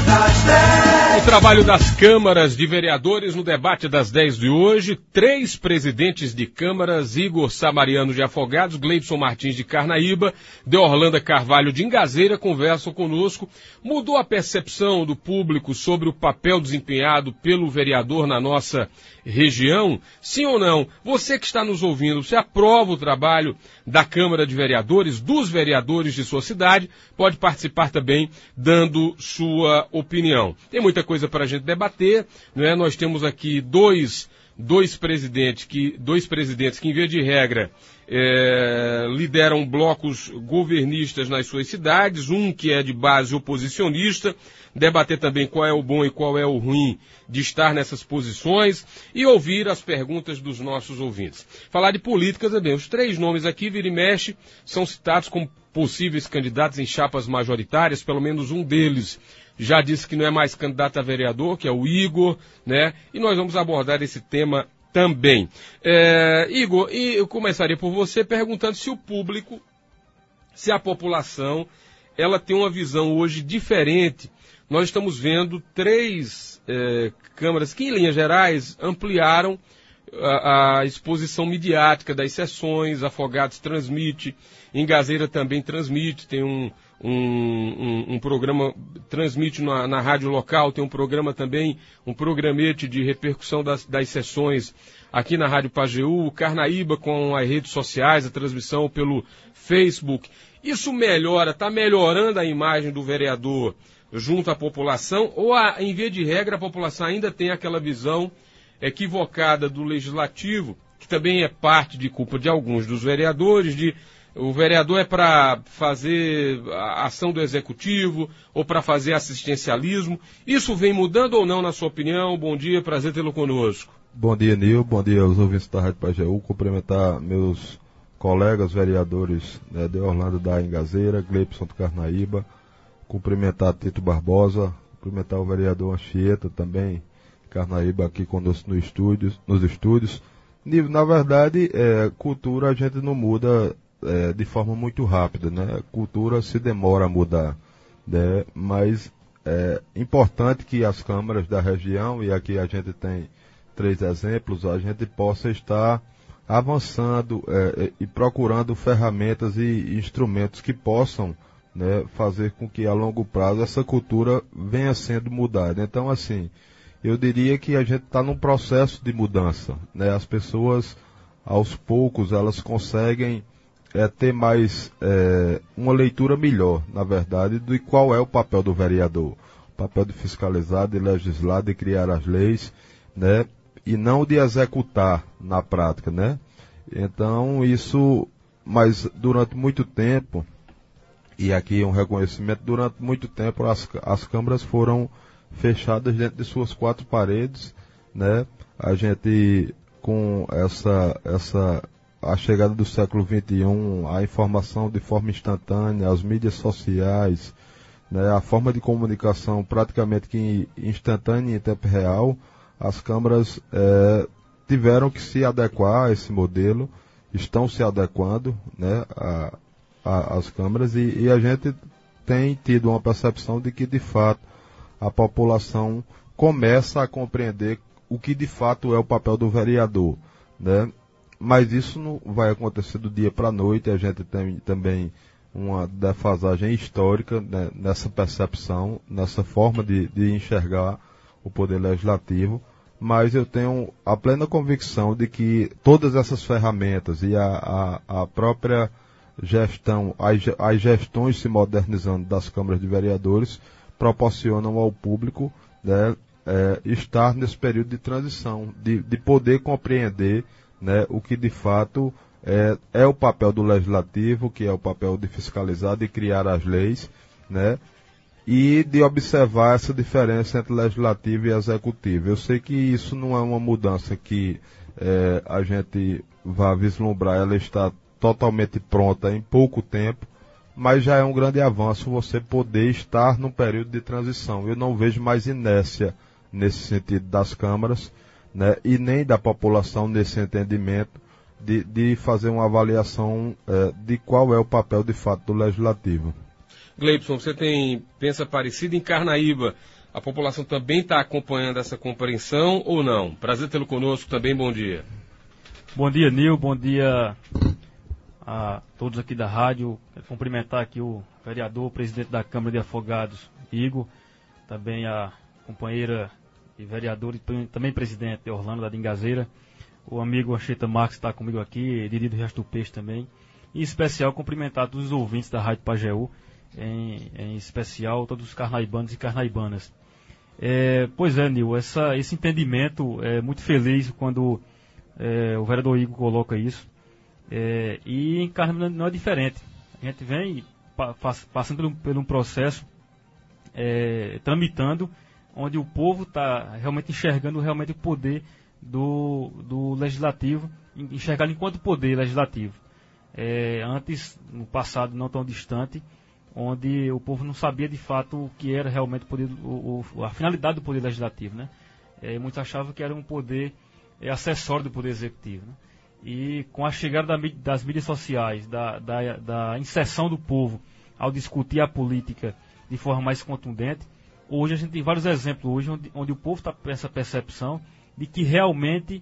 O trabalho das câmaras de vereadores no debate das 10 de hoje. 3 presidentes de câmaras, Igor Samariano de Afogados, Gleibson Martins de Carnaíba, Deorlanda Carvalho de Ingazeira, conversam conosco. Mudou a percepção do público sobre o papel desempenhado pelo vereador na nossa região? Sim ou não? Você que está nos ouvindo, você aprova o trabalho da Câmara de Vereadores, dos vereadores de sua cidade? Pode participar também dando sua opinião. Tem muita coisa para a gente debater, não é? Nós temos aqui dois presidentes que, em via de regra, lideram blocos governistas nas suas cidades, um que é de base oposicionista, debater também qual é o bom e qual é o ruim de estar nessas posições e ouvir as perguntas dos nossos ouvintes. Falar de política também. Os 3 nomes aqui, vira e mexe, são citados como possíveis candidatos em chapas majoritárias, pelo menos um deles já disse que não é mais candidato a vereador, que é o Igor, né? E nós vamos abordar esse tema também. Igor, e eu começaria por você perguntando se o público, se a população, ela tem uma visão hoje diferente. Nós estamos vendo 3 câmaras que, em linhas gerais, ampliaram a exposição midiática das sessões. Afogados transmite, Ingazeira também transmite, tem um programa, transmite na rádio local, tem um programa também, um programete de repercussão das sessões aqui na Rádio Pajeú, Carnaíba com as redes sociais, a transmissão pelo Facebook. Isso melhora, está melhorando a imagem do vereador junto à população, ou em via de regra a população ainda tem aquela visão equivocada do legislativo, que também é parte de culpa de alguns dos vereadores, o vereador é para fazer a ação do executivo ou para fazer assistencialismo. Isso vem mudando ou não, na sua opinião? Bom dia, prazer tê-lo conosco. Bom dia, Nil. Bom dia aos ouvintes da Rádio Pajeú. Cumprimentar meus colegas vereadores, Deorlando da Ingazeira, Gleibson do Carnaíba. Cumprimentar Tito Barbosa. Cumprimentar o vereador Anchieta também, Carnaíba, aqui conosco nos estúdios. Nil, na verdade, cultura a gente não muda de forma muito rápida, né? Cultura se demora a mudar, né? Mas é importante que as câmaras da região, e aqui a gente tem 3 exemplos, a gente possa estar avançando e procurando ferramentas e instrumentos que possam, né, fazer com que a longo prazo essa cultura venha sendo mudada. Então, assim, eu diria que a gente está num processo de mudança, né? As pessoas, aos poucos, elas conseguem ter mais uma leitura melhor, na verdade, de qual é o papel do vereador. O papel de fiscalizar, de legislar, de criar as leis, né? E não de executar na prática, né? Então, mas durante muito tempo, e aqui um reconhecimento, durante muito tempo as câmaras foram fechadas dentro de suas 4 paredes, né? A gente, com a chegada do século XXI, a informação de forma instantânea, as mídias sociais, né, a forma de comunicação praticamente que instantânea e em tempo real, as câmaras tiveram que se adequar a esse modelo, estão se adequando, né, às câmaras, e a gente tem tido uma percepção de que, de fato, a população começa a compreender o que, de fato, é o papel do vereador, né? Mas isso não vai acontecer do dia para a noite. A gente tem também uma defasagem histórica, né, nessa percepção, nessa forma de enxergar o poder legislativo, mas eu tenho a plena convicção de que todas essas ferramentas e a própria gestão, as gestões se modernizando das câmaras de vereadores proporcionam ao público, né, estar nesse período de transição, de poder compreender, né, o que de fato é o papel do legislativo, que é o papel de fiscalizar, de criar as leis, né, e de observar essa diferença entre legislativo e executivo. Eu sei que isso não é uma mudança que a gente vá vislumbrar, ela está totalmente pronta em pouco tempo, mas já é um grande avanço você poder estar num período de transição. Eu não vejo mais inércia nesse sentido das câmaras, né, e nem da população nesse entendimento de fazer uma avaliação de qual é o papel de fato do legislativo. Gleibson, você pensa parecido em Carnaíba? A população também está acompanhando essa compreensão ou não? Prazer tê-lo conosco também, bom dia. Bom dia, Nil, bom dia a todos aqui da rádio. Quero cumprimentar aqui o vereador, presidente da Câmara de Afogados, Igor, também a companheira e vereadora e também presidente de Orlando, da Ingazeira, o amigo Anchieta Marques está comigo aqui, Didi do Resto do Peixe também, e em especial cumprimentar todos os ouvintes da Rádio Pajeú, em especial todos os carnaibanos e carnaibanas. Pois é, Nil, esse entendimento é muito feliz quando o vereador Igor coloca isso, e em Carnaíba não é diferente. A gente vem passando por um processo tramitando, onde o povo está realmente enxergando realmente o poder do legislativo, enxergado enquanto poder legislativo. Antes, no passado não tão distante, onde o povo não sabia de fato o que era realmente o poder, a finalidade do poder legislativo, né? Muitos achavam que era um poder acessório do poder executivo, né? E com a chegada das mídias sociais, da inserção do povo ao discutir a política de forma mais contundente, hoje a gente tem vários exemplos hoje onde o povo está com essa percepção de que realmente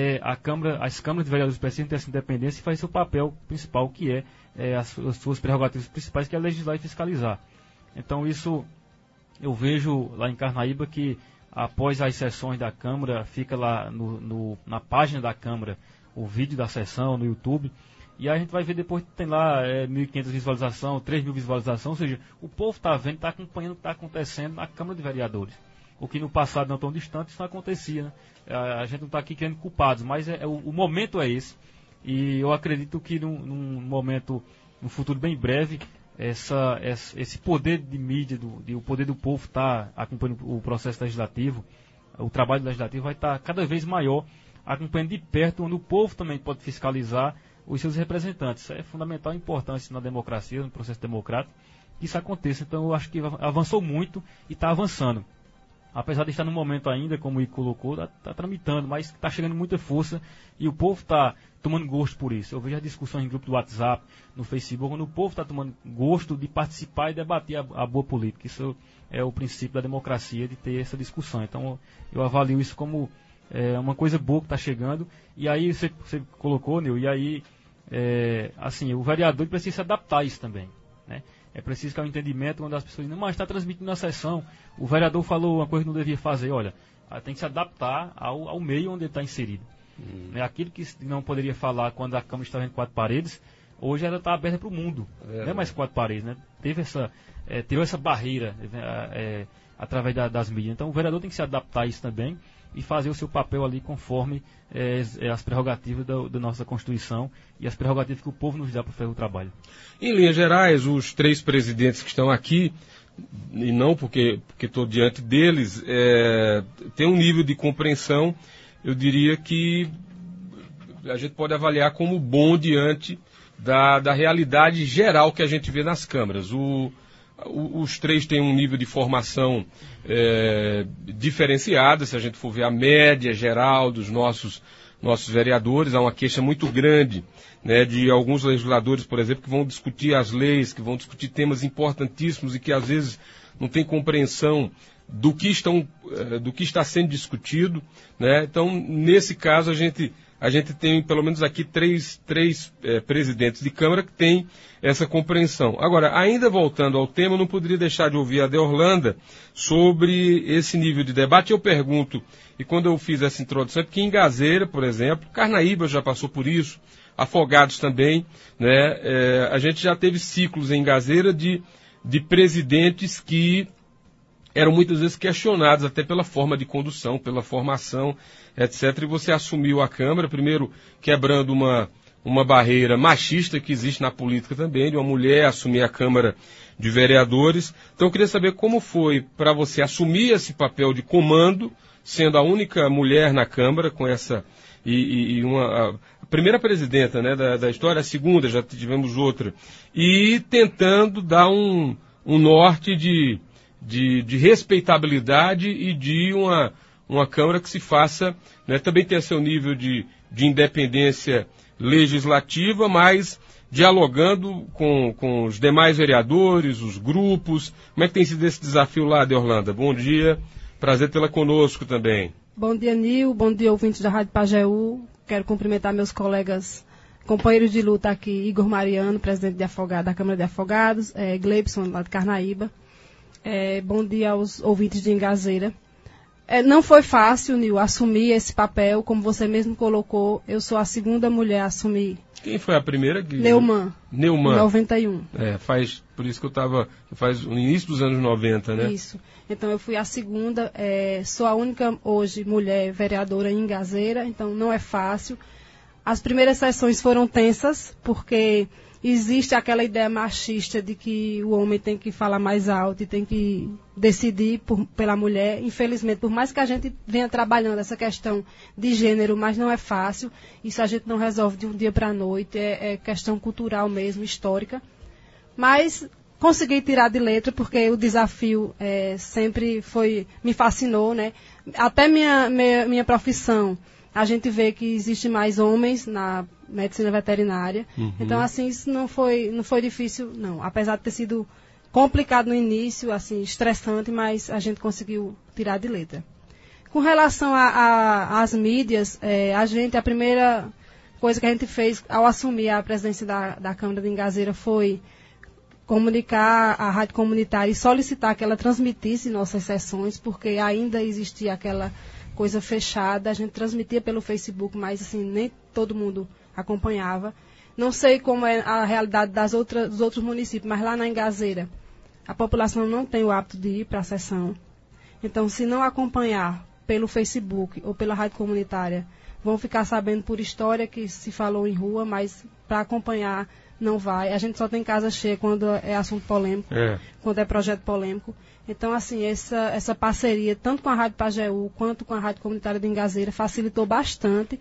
as câmaras de vereadores precisam ter essa independência e fazer seu papel principal, que as suas prerrogativas principais, que é legislar e fiscalizar. Então isso eu vejo lá em Carnaíba, que após as sessões da Câmara, fica lá na página da Câmara o vídeo da sessão no YouTube, e aí a gente vai ver depois que tem lá 1.500 visualizações, 3.000 visualizações, ou seja, o povo está vendo, está acompanhando o que está acontecendo na Câmara de Vereadores. O que no passado não tão distante isso não acontecia, né? A gente não está aqui querendo culpados, mas o momento é esse, e eu acredito que num momento, num futuro bem breve, esse poder de mídia, o poder do povo estar acompanhando o processo legislativo, o trabalho legislativo vai estar cada vez maior, acompanhando de perto, onde o povo também pode fiscalizar os seus representantes. Isso é fundamental e importante na democracia, no processo democrático, que isso aconteça. Então eu acho que avançou muito e está avançando. Apesar de estar no momento ainda, como o Ico colocou, está tramitando, mas está chegando muita força e o povo está tomando gosto por isso. Eu vejo as discussões em grupo do WhatsApp, no Facebook, onde o povo está tomando gosto de participar e debater a boa política. Isso é o princípio da democracia, de ter essa discussão. Então eu avalio isso como uma coisa boa que está chegando. E aí você colocou, Nil, e aí assim, o vereador precisa se adaptar a isso também, né? É preciso que há um entendimento quando as pessoas dizem, não, mas está transmitindo na sessão, o vereador falou uma coisa que não devia fazer. Olha, tem que se adaptar ao meio onde ele está inserido. Aquilo que não poderia falar quando a Câmara estava em 4 paredes, hoje ela está aberta para o mundo. Não é mais 4 paredes, né? Teve essa barreira através das mídias. Então o vereador tem que se adaptar a isso também e fazer o seu papel ali conforme as prerrogativas da nossa Constituição e as prerrogativas que o povo nos dá para fazer o trabalho. Em linhas gerais, os 3 presidentes que estão aqui, e não porque estou diante deles, tem um nível de compreensão, eu diria que a gente pode avaliar como bom diante da realidade geral que a gente vê nas câmaras. Os 3 têm um nível de formação diferenciada, se a gente for ver a média geral dos nossos vereadores. Há uma queixa muito grande, né, de alguns legisladores, por exemplo, que vão discutir as leis, que vão discutir temas importantíssimos e que às vezes não têm compreensão do que está sendo discutido, né? Então, nesse caso, a gente tem pelo menos aqui três presidentes de Câmara que têm essa compreensão. Agora, ainda voltando ao tema, eu não poderia deixar de ouvir a Deorlanda sobre esse nível de debate. Eu pergunto, e quando eu fiz essa introdução, é porque em Ingazeira, por exemplo, Carnaíba já passou por isso, Afogados também, né? A gente já teve ciclos em Ingazeira de presidentes que eram muitas vezes questionados até pela forma de condução, pela formação, etc. E você assumiu a Câmara, primeiro quebrando uma barreira machista que existe na política também, de uma mulher assumir a Câmara de Vereadores. Então eu queria saber como foi para você assumir esse papel de comando, sendo a única mulher na Câmara, com essa a primeira presidenta, né, da história, a segunda, já tivemos outra, e tentando dar um norte de respeitabilidade e de uma Câmara que se faça, né, também tenha seu nível de independência legislativa, mas dialogando com os demais vereadores, os grupos. Como é que tem sido esse desafio lá, Deorlanda? Bom dia, prazer tê-la conosco também. Bom dia, Nil, bom dia, ouvintes da Rádio Pajeú. Quero cumprimentar meus colegas, companheiros de luta aqui, Igor Mariano, presidente da Câmara de Afogados, Gleibson, lá de Carnaíba. Bom dia aos ouvintes de Ingazeira. Não foi fácil, Nil, assumir esse papel, como você mesmo colocou. Eu sou a segunda mulher a assumir. Quem foi a primeira? Neumann. Em 91. Por isso que faz no início dos anos 90, né? Isso. Então eu fui a segunda, sou a única hoje mulher vereadora em Ingazeira, então não é fácil. As primeiras sessões foram tensas, porque existe aquela ideia machista de que o homem tem que falar mais alto e tem que decidir pela mulher. Infelizmente, por mais que a gente venha trabalhando essa questão de gênero, mas não é fácil. Isso a gente não resolve de um dia para a noite, é questão cultural mesmo, histórica. Mas consegui tirar de letra, porque o desafio sempre me fascinou, né? Até minha profissão, a gente vê que existe mais homens na medicina veterinária. Uhum. Então, assim, isso não foi difícil, não. Apesar de ter sido complicado no início, assim, estressante, mas a gente conseguiu tirar de letra. Com relação às mídias, a primeira coisa que a gente fez ao assumir a presidência da Câmara de Ingazeira foi comunicar à rádio comunitária e solicitar que ela transmitisse nossas sessões, porque ainda existia aquela coisa fechada. A gente transmitia pelo Facebook, mas assim, nem todo mundo acompanhava. Não sei como é a realidade dos outros municípios, mas lá na Ingazeira a população não tem o hábito de ir para a sessão. Então, se não acompanhar pelo Facebook ou pela rádio comunitária, vão ficar sabendo por história que se falou em rua, mas para acompanhar não vai. A gente só tem casa cheia quando é assunto polêmico, quando é projeto polêmico. Então, assim, essa parceria, tanto com a Rádio Pajeú quanto com a Rádio Comunitária de Ingazeira, facilitou bastante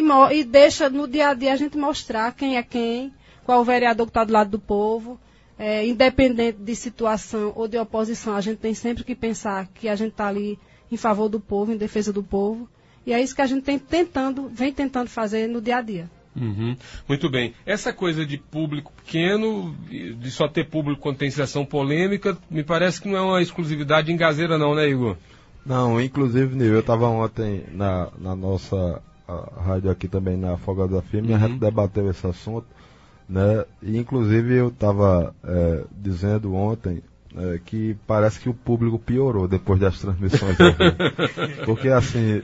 e deixa no dia a dia a gente mostrar quem é quem, qual o vereador que está do lado do povo. Independente de situação ou de oposição, a gente tem sempre que pensar que a gente está ali em favor do povo, em defesa do povo. E é isso que a gente vem tentando fazer no dia a dia. Uhum. Muito bem. Essa coisa de público pequeno, de só ter público quando tem sessão polêmica, me parece que não é uma exclusividade de Ingazeira não, né, Igor? Não, inclusive, Nil, eu estava ontem na nossa rádio aqui também, na Afogados da Firme, a gente debateu esse assunto, né? E inclusive eu estava dizendo ontem que parece que o público piorou depois das transmissões ao vivo. Porque assim,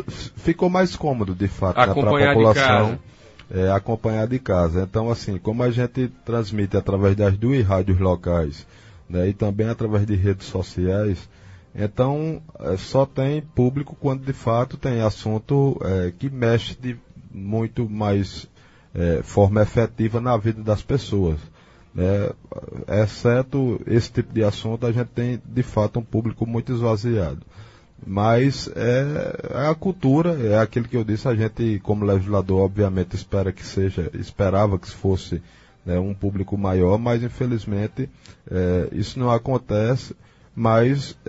ficou mais cômodo de fato, né, para a população acompanhar de casa. Então, assim, como a gente transmite através das 2 rádios locais, né, e também através de redes sociais, então só tem público quando de fato tem assunto que mexe de muito mais forma efetiva na vida das pessoas. Exceto esse tipo de assunto, a gente tem de fato um público muito esvaziado. Mas é a cultura, é aquilo que eu disse, a gente como legislador obviamente esperava que fosse um público maior, mas infelizmente isso não acontece, mas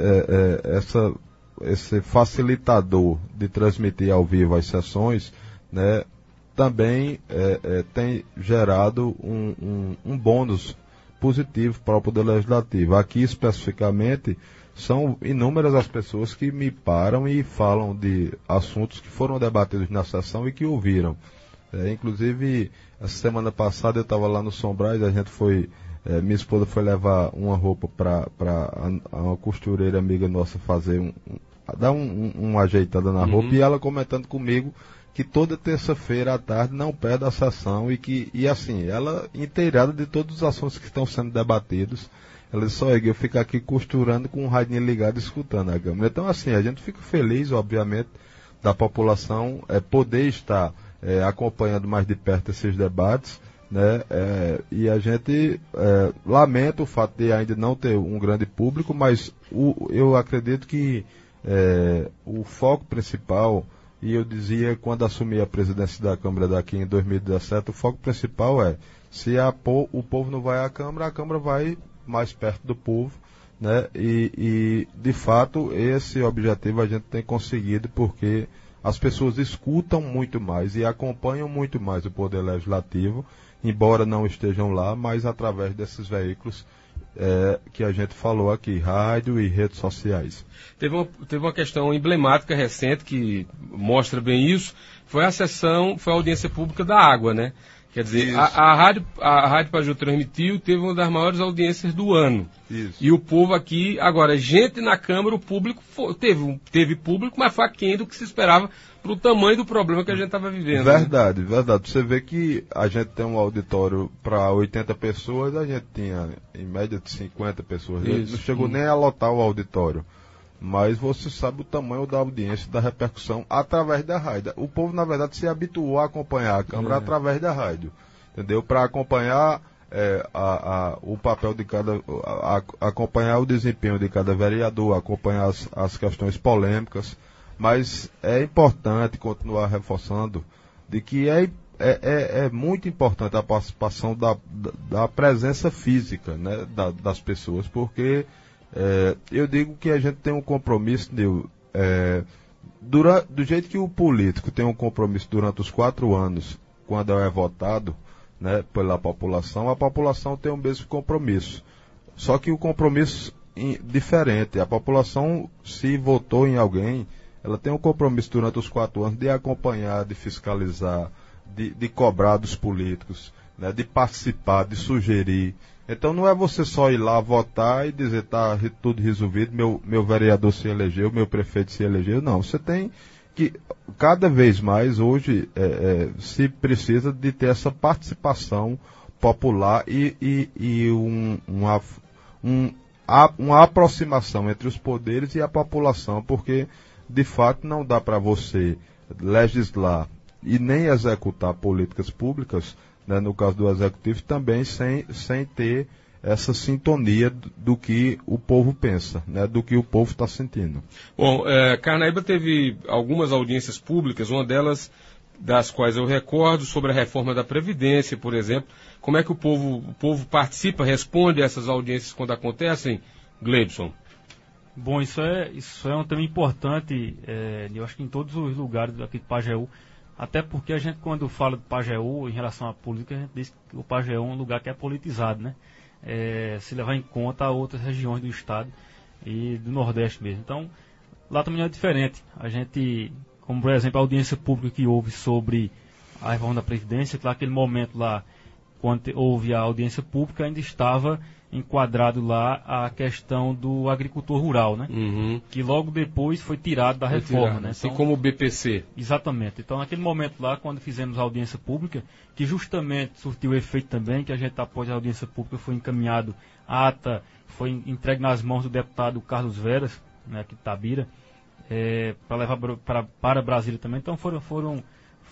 esse facilitador de transmitir ao vivo as sessões, né, também tem gerado um bônus positivo para o Poder Legislativo. Aqui, especificamente, são inúmeras as pessoas que me param e falam de assuntos que foram debatidos na sessão e que ouviram. Inclusive, essa semana passada eu estava lá no Sombrais, minha esposa foi levar uma roupa para uma costureira amiga nossa fazer dar uma ajeitada na roupa, e ela comentando comigo que toda terça-feira à tarde não perde a sessão e assim, ela inteirada de todos os assuntos que estão sendo debatidos. Ela disse, eu fico aqui costurando com um radinho ligado, escutando a Câmara. Então, assim, a gente fica feliz, obviamente, da população poder estar acompanhando mais de perto esses debates, né? E a gente lamenta o fato de ainda não ter um grande público, mas eu acredito que o foco principal, e eu dizia quando assumi a presidência da Câmara daqui em 2017, o foco principal se o povo não vai à Câmara, a Câmara vai mais perto do povo, né? E de fato esse objetivo a gente tem conseguido, porque as pessoas escutam muito mais e acompanham muito mais o Poder Legislativo, embora não estejam lá, mas através desses veículos que a gente falou aqui, rádio e redes sociais. Teve uma questão emblemática recente que mostra bem isso, foi a audiência pública da água, né? Quer dizer, a Rádio Paju transmitiu, teve uma das maiores audiências do ano. Isso. E o povo aqui, agora, gente na Câmara, o público teve público, mas foi aquém do que se esperava para o tamanho do problema que a gente estava vivendo. Verdade, né? Verdade. Você vê que a gente tem um auditório para 80 pessoas, a gente tinha em média de 50 pessoas. Não chegou nem a lotar o auditório. Mas você sabe o tamanho da audiência, da repercussão através da rádio. O povo, na verdade, se habituou a acompanhar a Câmara através da rádio. Entendeu? Para acompanhar o papel de cada... acompanhar o desempenho de cada vereador, acompanhar as questões polêmicas. Mas é importante continuar reforçando de que é muito importante a participação da presença física, né, das pessoas, porque... eu digo que a gente tem um compromisso, do jeito que o político tem um compromisso durante os 4 anos, quando é votado, né, pela população, a população tem o mesmo compromisso. Só que o compromisso diferente. A população, se votou em alguém, ela tem um compromisso durante os 4 anos de acompanhar, de fiscalizar, de cobrar dos políticos, né, de participar, de sugerir. Então não é você só ir lá votar e dizer tá tudo resolvido, meu vereador se elegeu, meu prefeito se elegeu. Não, você tem que, cada vez mais hoje, se precisa de ter essa participação popular e uma aproximação entre os poderes e a população, porque de fato não dá para você legislar e nem executar políticas públicas, né, no caso do Executivo, também sem ter essa sintonia do que o povo pensa, né, do que o povo está sentindo. Bom, Carnaíba teve algumas audiências públicas, uma delas das quais eu recordo, sobre a reforma da Previdência, por exemplo. Como é que o povo participa, responde a essas audiências quando acontecem, Gleibson? Bom, isso é um tema importante, eu acho que em todos os lugares aqui de Pajeú. Até porque a gente, quando fala do Pajeú, em relação à política, a gente diz que o Pajeú é um lugar que é politizado, né? Se levar em conta outras regiões do estado e do Nordeste mesmo. Então, lá também é diferente. A gente, como por exemplo, a audiência pública que houve sobre a reforma da Previdência, que naquele momento lá, quando houve a audiência pública, ainda estava enquadrado lá a questão do agricultor rural, né? Uhum. Que logo depois foi tirado da reforma, né? Assim então, como o BPC. Exatamente. Então, naquele momento lá, quando fizemos a audiência pública, que justamente surtiu efeito também, que a gente, após a audiência pública, foi encaminhado a ata, foi entregue nas mãos do deputado Carlos Veras, né, aqui de Tabira, para levar para Brasília também. Então, foram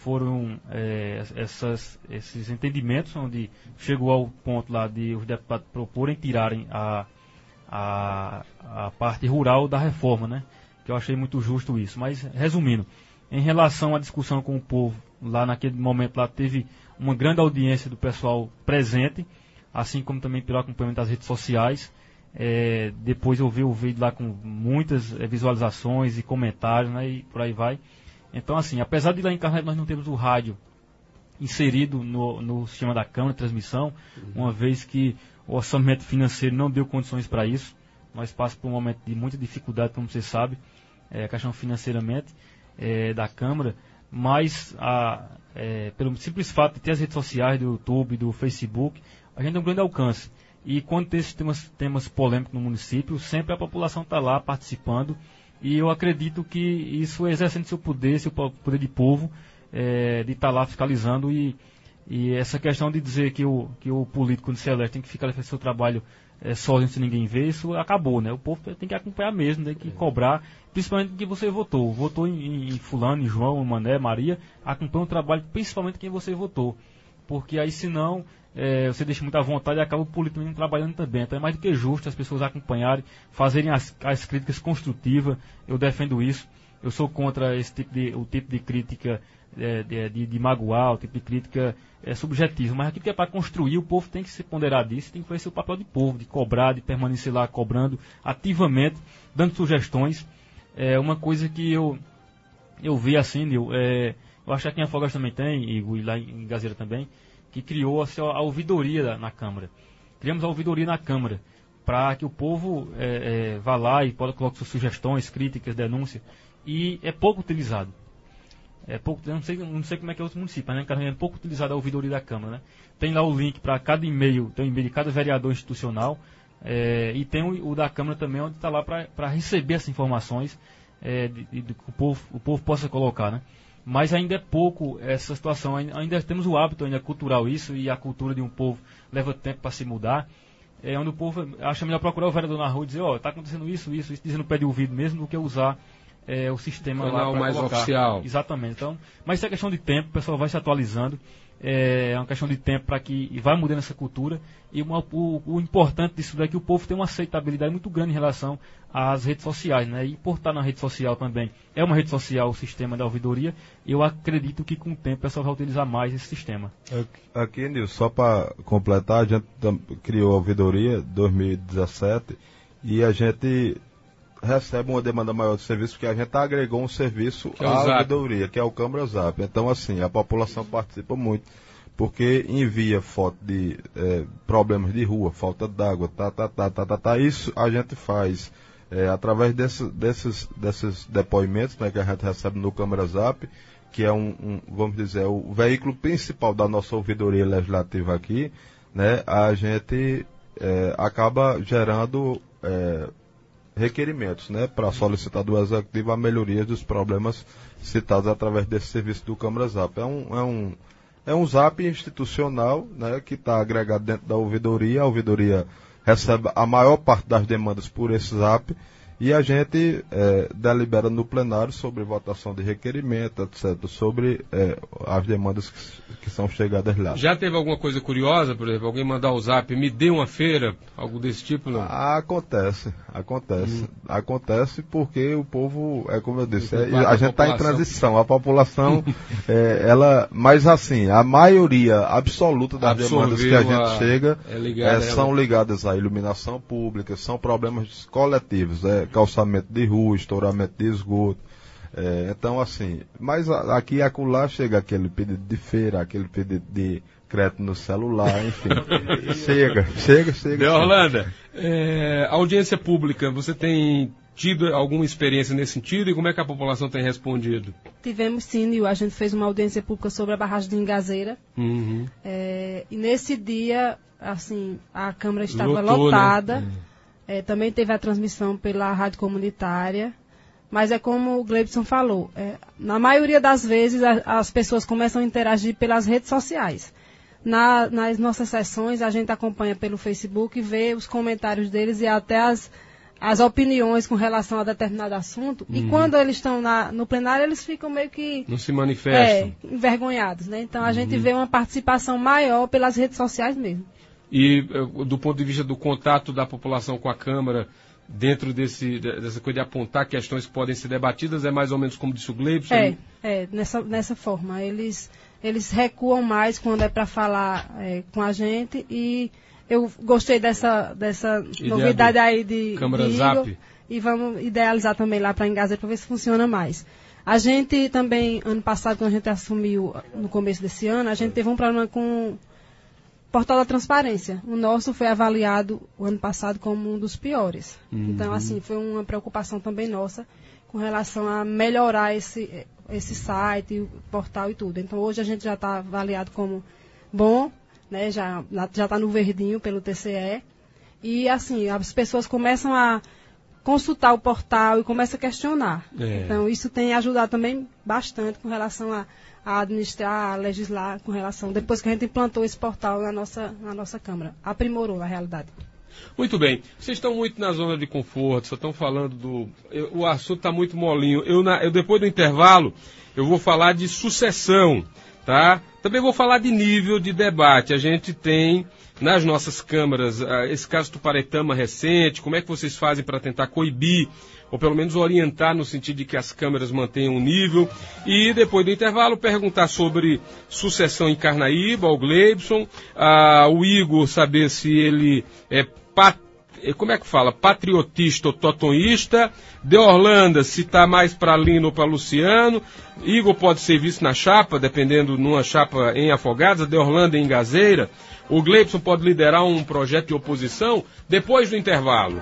esses entendimentos, onde chegou ao ponto lá de os deputados proporem tirarem a parte rural da reforma, né? Que eu achei muito justo isso. Mas, resumindo, em relação à discussão com o povo, lá naquele momento lá teve uma grande audiência do pessoal presente, assim como também pelo acompanhamento das redes sociais. Depois eu vi o vídeo lá com muitas visualizações e comentários, né? E por aí vai. Então, assim, apesar de lá em Carnaíba nós não temos o rádio inserido no sistema da Câmara de transmissão, uma vez que o orçamento financeiro não deu condições para isso, nós passamos por um momento de muita dificuldade, como você sabe, a questão financeiramente da Câmara, mas pelo simples fato de ter as redes sociais, do YouTube, do Facebook, a gente tem um grande alcance. E quando tem esses temas polêmicos no município, sempre a população está lá participando. E eu acredito que isso, exercendo seu poder de povo, de estar lá fiscalizando, e essa questão de dizer que o político, quando se elege, tem que ficar fazendo seu trabalho sozinho, sem ninguém ver, isso acabou, né? O povo tem que acompanhar mesmo, tem que cobrar, principalmente quem você votou. Votou em fulano, em João, em Mané, Maria, acompanha o trabalho, principalmente quem você votou. Porque aí, senão, você deixa muita vontade e acaba o político não trabalhando também. Então é mais do que justo as pessoas acompanharem, fazerem as críticas construtivas. Eu defendo isso. Eu sou contra o tipo de crítica de magoar, o tipo de crítica subjetiva. Mas aquilo que é para construir, o povo tem que se ponderar disso, tem que conhecer o papel do povo, de cobrar, de permanecer lá cobrando ativamente, dando sugestões. Uma coisa que eu eu vi assim, Nil, eu acho que aqui em Afogados também tem, e lá em Ingazeira também, que criou assim, a ouvidoria na Câmara. Criamos a ouvidoria na Câmara, para que o povo vá lá e coloque suas sugestões, críticas, denúncias, e é pouco utilizado. Eu não sei como é que é outros municípios, né? É pouco utilizada a ouvidoria da Câmara, né? Tem lá o link para cada e-mail, tem o e-mail de cada vereador institucional, e tem o da Câmara também, onde está lá para receber essas informações que o povo possa colocar, né? Mas ainda é pouco essa situação, ainda temos o hábito ainda cultural isso, e a cultura de um povo leva tempo para se mudar, onde o povo acha melhor procurar o vereador na rua e dizer, está acontecendo isso, dizendo no pé de ouvido mesmo, do que usar o sistema lá para mais colocar. Oficial. Exatamente. Então, mas isso é questão de tempo, o pessoal vai se atualizando, é uma questão de tempo para que vai mudando essa cultura, e o importante disso é que o povo tem uma aceitabilidade muito grande em relação às redes sociais, né? E por estar na rede social também, é uma rede social o sistema da ouvidoria, eu acredito que com o tempo o pessoal vai utilizar mais esse sistema. Aqui, Nilson, só para completar, a gente criou a ouvidoria em 2017 e a gente recebe uma demanda maior de serviço, porque a gente agregou um serviço à ouvidoria, que é o Câmara Zap. Então, assim, a população participa muito, porque envia foto de problemas de rua, falta d'água, Isso a gente faz através desses depoimentos, né, que a gente recebe no Câmara Zap, que é vamos dizer, o veículo principal da nossa ouvidoria legislativa aqui, né? A gente acaba gerando requerimentos, né, para solicitar do Executivo a melhoria dos problemas citados através desse serviço do Câmara Zap. É um Zap institucional, né, que está agregado dentro da ouvidoria. A ouvidoria recebe a maior parte das demandas por esse Zap e a gente delibera no plenário sobre votação de requerimento, etc., sobre as demandas que são chegadas lá. Já teve alguma coisa curiosa, por exemplo, alguém mandar o Zap, me dê uma feira, algo desse tipo? Não? Acontece porque o povo, como eu disse, a gente está em transição, a população, mas assim, a maioria absoluta das demandas que a gente chega são ligadas à iluminação pública, são problemas coletivos, calçamento de rua, estouramento de esgoto. Então, assim, mas aqui e acolá chega aquele pedido de feira, aquele pedido de crédito no celular, enfim. chega. Deorlanda, audiência pública, você tem tido alguma experiência nesse sentido e como é que a população tem respondido? Tivemos sim, a gente fez uma audiência pública sobre a barragem de Ingazeira. Uhum. E nesse dia, assim, a Câmara estava Lotou, lotada. Né? Também teve a transmissão pela rádio comunitária. Mas é como o Gleibson falou, na maioria das vezes as pessoas começam a interagir pelas redes sociais. Nas nossas sessões a gente acompanha pelo Facebook e vê os comentários deles e até as opiniões com relação a determinado assunto. E quando eles estão no plenário eles ficam meio que... Não se manifestam. Envergonhados, né? Então a gente vê uma participação maior pelas redes sociais mesmo. E do ponto de vista do contato da população com a Câmara, dentro dessa coisa de apontar questões que podem ser debatidas, é mais ou menos como disse o Gleibson? Nessa forma. Eles recuam mais quando é para falar com a gente e eu gostei dessa novidade aí de Câmara Zap. Igor, e vamos idealizar também lá para Ingazeira para ver se funciona mais. A gente também, ano passado, quando a gente assumiu no começo desse ano, a gente teve um problema com Portal da Transparência. O nosso foi avaliado o ano passado como um dos piores. Então, assim, foi uma preocupação também nossa com relação a melhorar esse site, o portal e tudo. Então, hoje a gente já está avaliado como bom, né? Já está no verdinho pelo TCE. E, assim, as pessoas começam a consultar o portal e começam a questionar. Então, isso tem ajudado também bastante com relação a administrar, a legislar com relação... Depois que a gente implantou esse portal na nossa Câmara. Aprimorou, na realidade. Muito bem. Vocês estão muito na zona de conforto, só estão falando o assunto está muito molinho. Eu depois do intervalo, eu vou falar de sucessão, tá? Também vou falar de nível de debate. A gente tem nas nossas câmaras esse caso Tuparetama recente, como é que vocês fazem para tentar coibir ou pelo menos orientar no sentido de que as câmeras mantenham um nível. E depois do intervalo perguntar sobre sucessão em Carnaíba, ao Gleibson, o Igor saber se ele como é que fala? Patriotista ou totonista. Deorlanda, se está mais para Lino ou para Luciano. Igor pode ser visto na chapa, dependendo numa chapa em Afogados, a Deorlanda em Ingazeira. O Gleibson pode liderar um projeto de oposição depois do intervalo.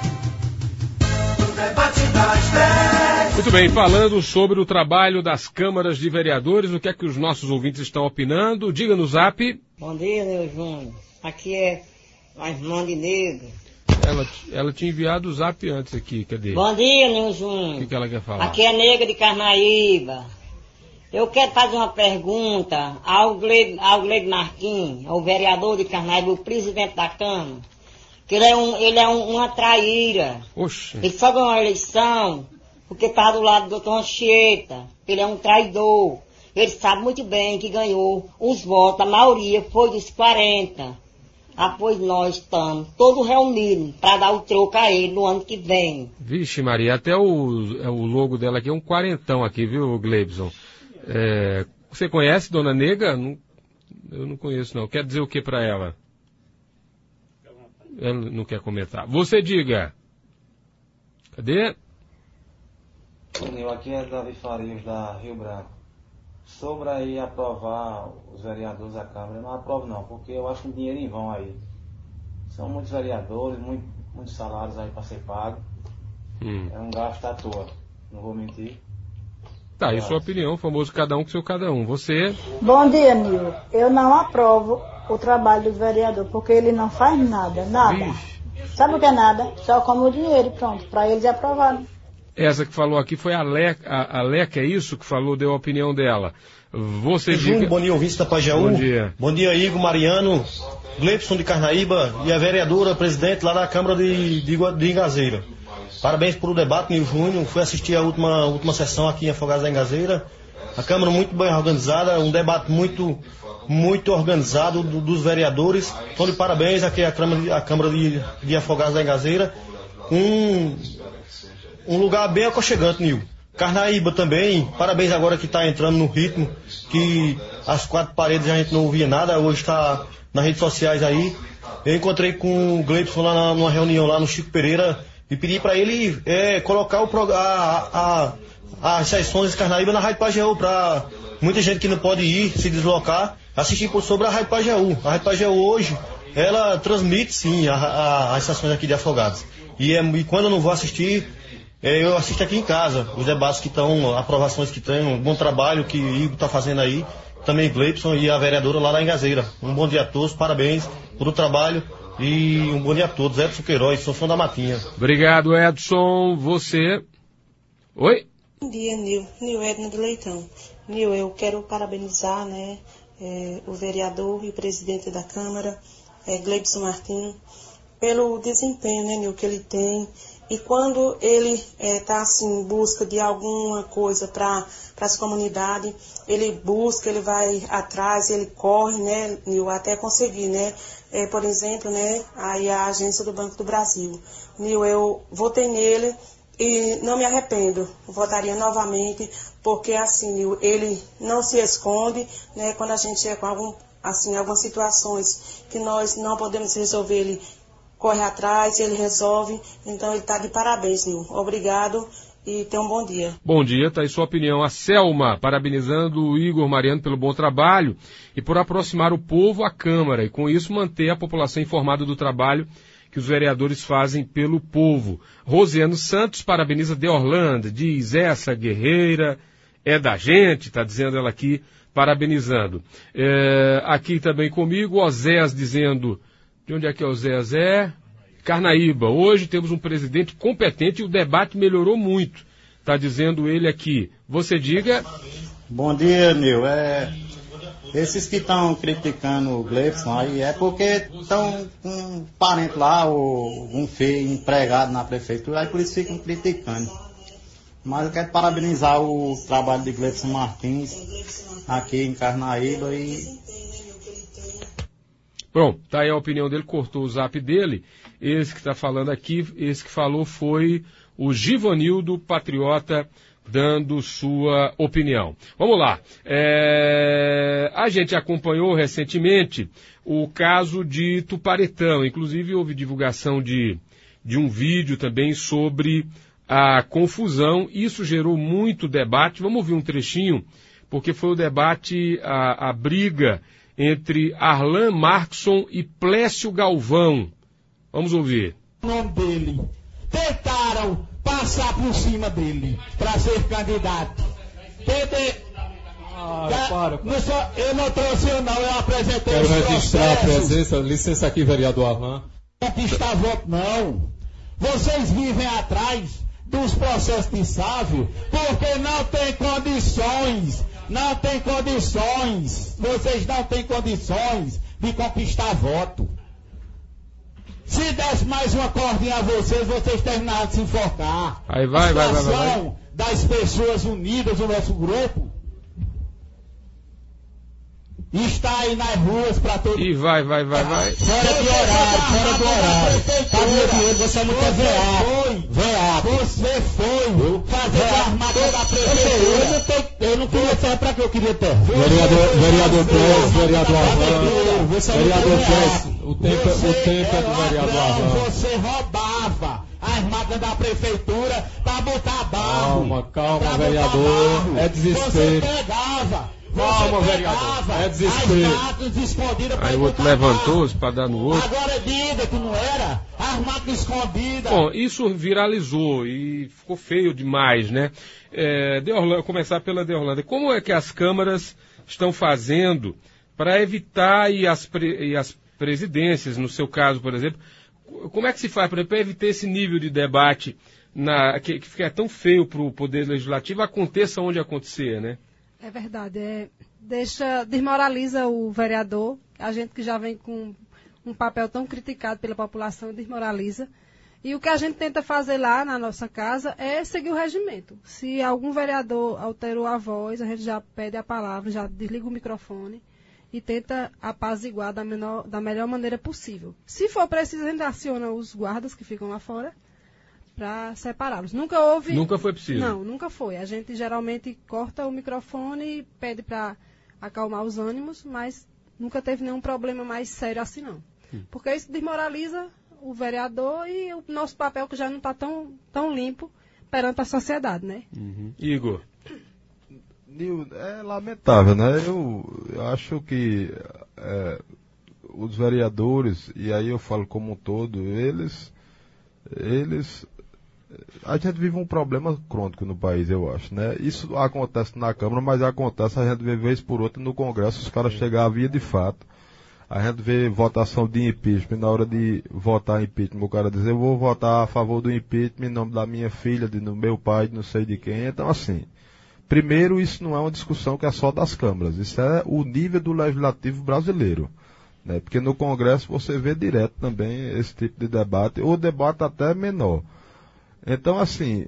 Muito bem, falando sobre o trabalho das câmaras de vereadores, o que é que os nossos ouvintes estão opinando? Diga no zap. Bom dia, meu Júnior. Aqui é a irmã de Negro. Ela tinha enviado o zap antes aqui, cadê? Bom dia, meu Júnior. O que ela quer falar? Aqui é Negra de Carnaíba. Eu quero fazer uma pergunta ao Gleide Martins, ao vereador de Carnaíba, o presidente da Câmara, que ele é uma traíra. Oxe. Ele só ganhou a eleição porque está do lado do doutor Anchieta. Ele é um traidor. Ele sabe muito bem que ganhou os votos, a maioria foi dos 40. Pois nós estamos todos reunidos para dar o troco a ele no ano que vem. Vixe Maria, até o logo dela aqui é um quarentão aqui, viu, Gleibson? Você conhece Dona Nega? Não, eu não conheço não. Quer dizer o que para ela? Ela não quer comentar. Você diga. Cadê? Eu aqui é Davi Farias, da Rio Branco. Sobre aí aprovar os vereadores da Câmara, eu não aprovo não, porque eu acho um dinheiro em vão aí. São muitos vereadores, muitos salários aí para ser pago. É um gasto à toa, não vou mentir. Tá, e sua opinião, o famoso cada um com seu cada um. Você? Bom dia, Nil. Eu não aprovo o trabalho do vereador, porque ele não faz nada. Sabe o que é nada? Só come o dinheiro, pronto, para eles aprovarem. Essa que falou aqui foi a Leca, é isso que falou, deu a opinião dela. Você diga... Bom dia, ouvinte da Pajeú. Bom dia. Bom dia, Igor, Mariano, Gleibson de Carnaíba e a vereadora, presidente lá da Câmara de Ingazeira. Parabéns pelo debate, Nil Júnior. Fui assistir a última sessão aqui em Afogados da Ingazeira. A Câmara muito bem organizada, um debate muito organizado dos vereadores. Então, de parabéns aqui à Câmara de Afogados da Ingazeira. Um lugar bem aconchegante, Nil. Carnaíba também, parabéns agora que está entrando no ritmo, que as quatro paredes a gente não ouvia nada, hoje está nas redes sociais aí. Eu encontrei com o Gleibson lá numa reunião lá no Chico Pereira e pedi para ele colocar as sessões de Carnaíba na Rádio Pajeú, para muita gente que não pode ir, se deslocar, assistir sobre a Rádio Pajeú. A Rádio Pajeú hoje, ela transmite sim as sessões aqui de Afogados. E quando eu não vou assistir, eu assisto aqui em casa, os debates que estão, aprovações que tem, um bom trabalho que o Igor está fazendo aí, também Gleibson e a vereadora lá da Ingazeira. Um bom dia a todos, parabéns pelo trabalho e um bom dia a todos. Edson Queiroz, sou fã da Matinha. Obrigado, Edson. Você? Oi? Bom dia, Nil Edna de Leitão. Nil, eu quero parabenizar, o vereador e o presidente da Câmara, Gleibson Martins, pelo desempenho, Nil, que ele tem. E quando ele está assim, em busca de alguma coisa para as comunidades, ele busca, ele vai atrás, ele corre, Nil, até conseguir, por exemplo, aí a agência do Banco do Brasil. Nil, eu votei nele e não me arrependo, votaria novamente, porque assim, Nil, ele não se esconde, quando a gente é com algumas situações que nós não podemos resolver, ele corre atrás, ele resolve, então ele está de parabéns, Nil. Obrigado e tenha um bom dia. Bom dia, tá aí sua opinião. A Selma, parabenizando o Igor Mariano pelo bom trabalho e por aproximar o povo à Câmara e com isso manter a população informada do trabalho que os vereadores fazem pelo povo. Rosiano Santos parabeniza Deorlanda, diz essa guerreira é da gente, está dizendo ela aqui, parabenizando. Aqui também comigo, Oséias dizendo... De onde é que é o Zé? Carnaíba. Hoje temos um presidente competente e o debate melhorou muito. Está dizendo ele aqui. Você diga. Bom dia, Nil. Esses que estão criticando o Gleibson aí é porque estão com um parente lá, ou um filho empregado na prefeitura, aí por isso ficam criticando. Mas eu quero parabenizar o trabalho de Gleibson Martins aqui em Carnaíba e... Pronto, tá aí a opinião dele, cortou o zap dele. Esse que está falando aqui, esse que falou foi o Givanildo Patriota dando sua opinião. Vamos lá. A gente acompanhou recentemente o caso de Tuparetão. Inclusive, houve divulgação de um vídeo também sobre a confusão. Isso gerou muito debate. Vamos ouvir um trechinho, porque foi o debate, a briga entre Arlan Markson e Plécio Galvão. Vamos ouvir. O nome dele. Tentaram passar por cima dele para ser candidato. Eu não trouxe eu apresentei. Quero registrar a presença, licença aqui, vereador Arlan. Conquistar voto não. Vocês vivem atrás dos processos de Sávio porque não tem condições. Não tem condições. Vocês não têm condições de conquistar voto. Se desse mais uma cordinha a vocês terminaram de se enforcar. Aí vai. Das pessoas unidas do nosso grupo está aí nas ruas para todo mundo. E vai. Fora do horário. Fabio Diego, você é muito veado. Você foi fazer a armada da prefeitura. Eu não queria ter, para que eu queria ter? Vereador Clés, vereador Arlan. Vereador Clés, o tempo é do vereador Arlan. Você roubava a armada da prefeitura para botar barro. Calma, vereador. É desespero. Você pegava. Calma, vereador. É desespero. Aí o outro levantou-se para dar no outro. Agora diga que não era armada escondida. Bom, isso viralizou e ficou feio demais, né? Começar pela Deorlândia. Como é que as câmaras estão fazendo para evitar, e as presidências, no seu caso, por exemplo, como é que se faz para evitar esse nível de debate que fica tão feio para o Poder Legislativo, aconteça onde acontecer, né? É verdade, desmoraliza o vereador, a gente que já vem com um papel tão criticado pela população, desmoraliza. E o que a gente tenta fazer lá na nossa casa é seguir o regimento. Se algum vereador alterou a voz, a gente já pede a palavra, já desliga o microfone e tenta apaziguar da melhor maneira possível. Se for preciso, a gente aciona os guardas que ficam lá fora para separá-los. Nunca foi preciso? Não, nunca foi. A gente geralmente corta o microfone e pede para acalmar os ânimos, mas nunca teve nenhum problema mais sério assim, não. Porque isso desmoraliza o vereador e o nosso papel, que já não está tão limpo perante a sociedade, né? Igor? É lamentável, né? Eu acho que os vereadores, e aí eu falo como um todo, a gente vive um problema crônico no país, eu acho, né? Isso acontece na Câmara, mas acontece, a gente vê vez por outra no Congresso, os caras chegam à via de fato. A gente vê votação de impeachment, na hora de votar impeachment, o cara diz, eu vou votar a favor do impeachment em nome da minha filha, do meu pai, de não sei de quem. Então, assim, primeiro, isso não é uma discussão que é só das câmaras, isso é o nível do legislativo brasileiro. Né? Porque no Congresso você vê direto também esse tipo de debate, ou debate até menor. Então, assim,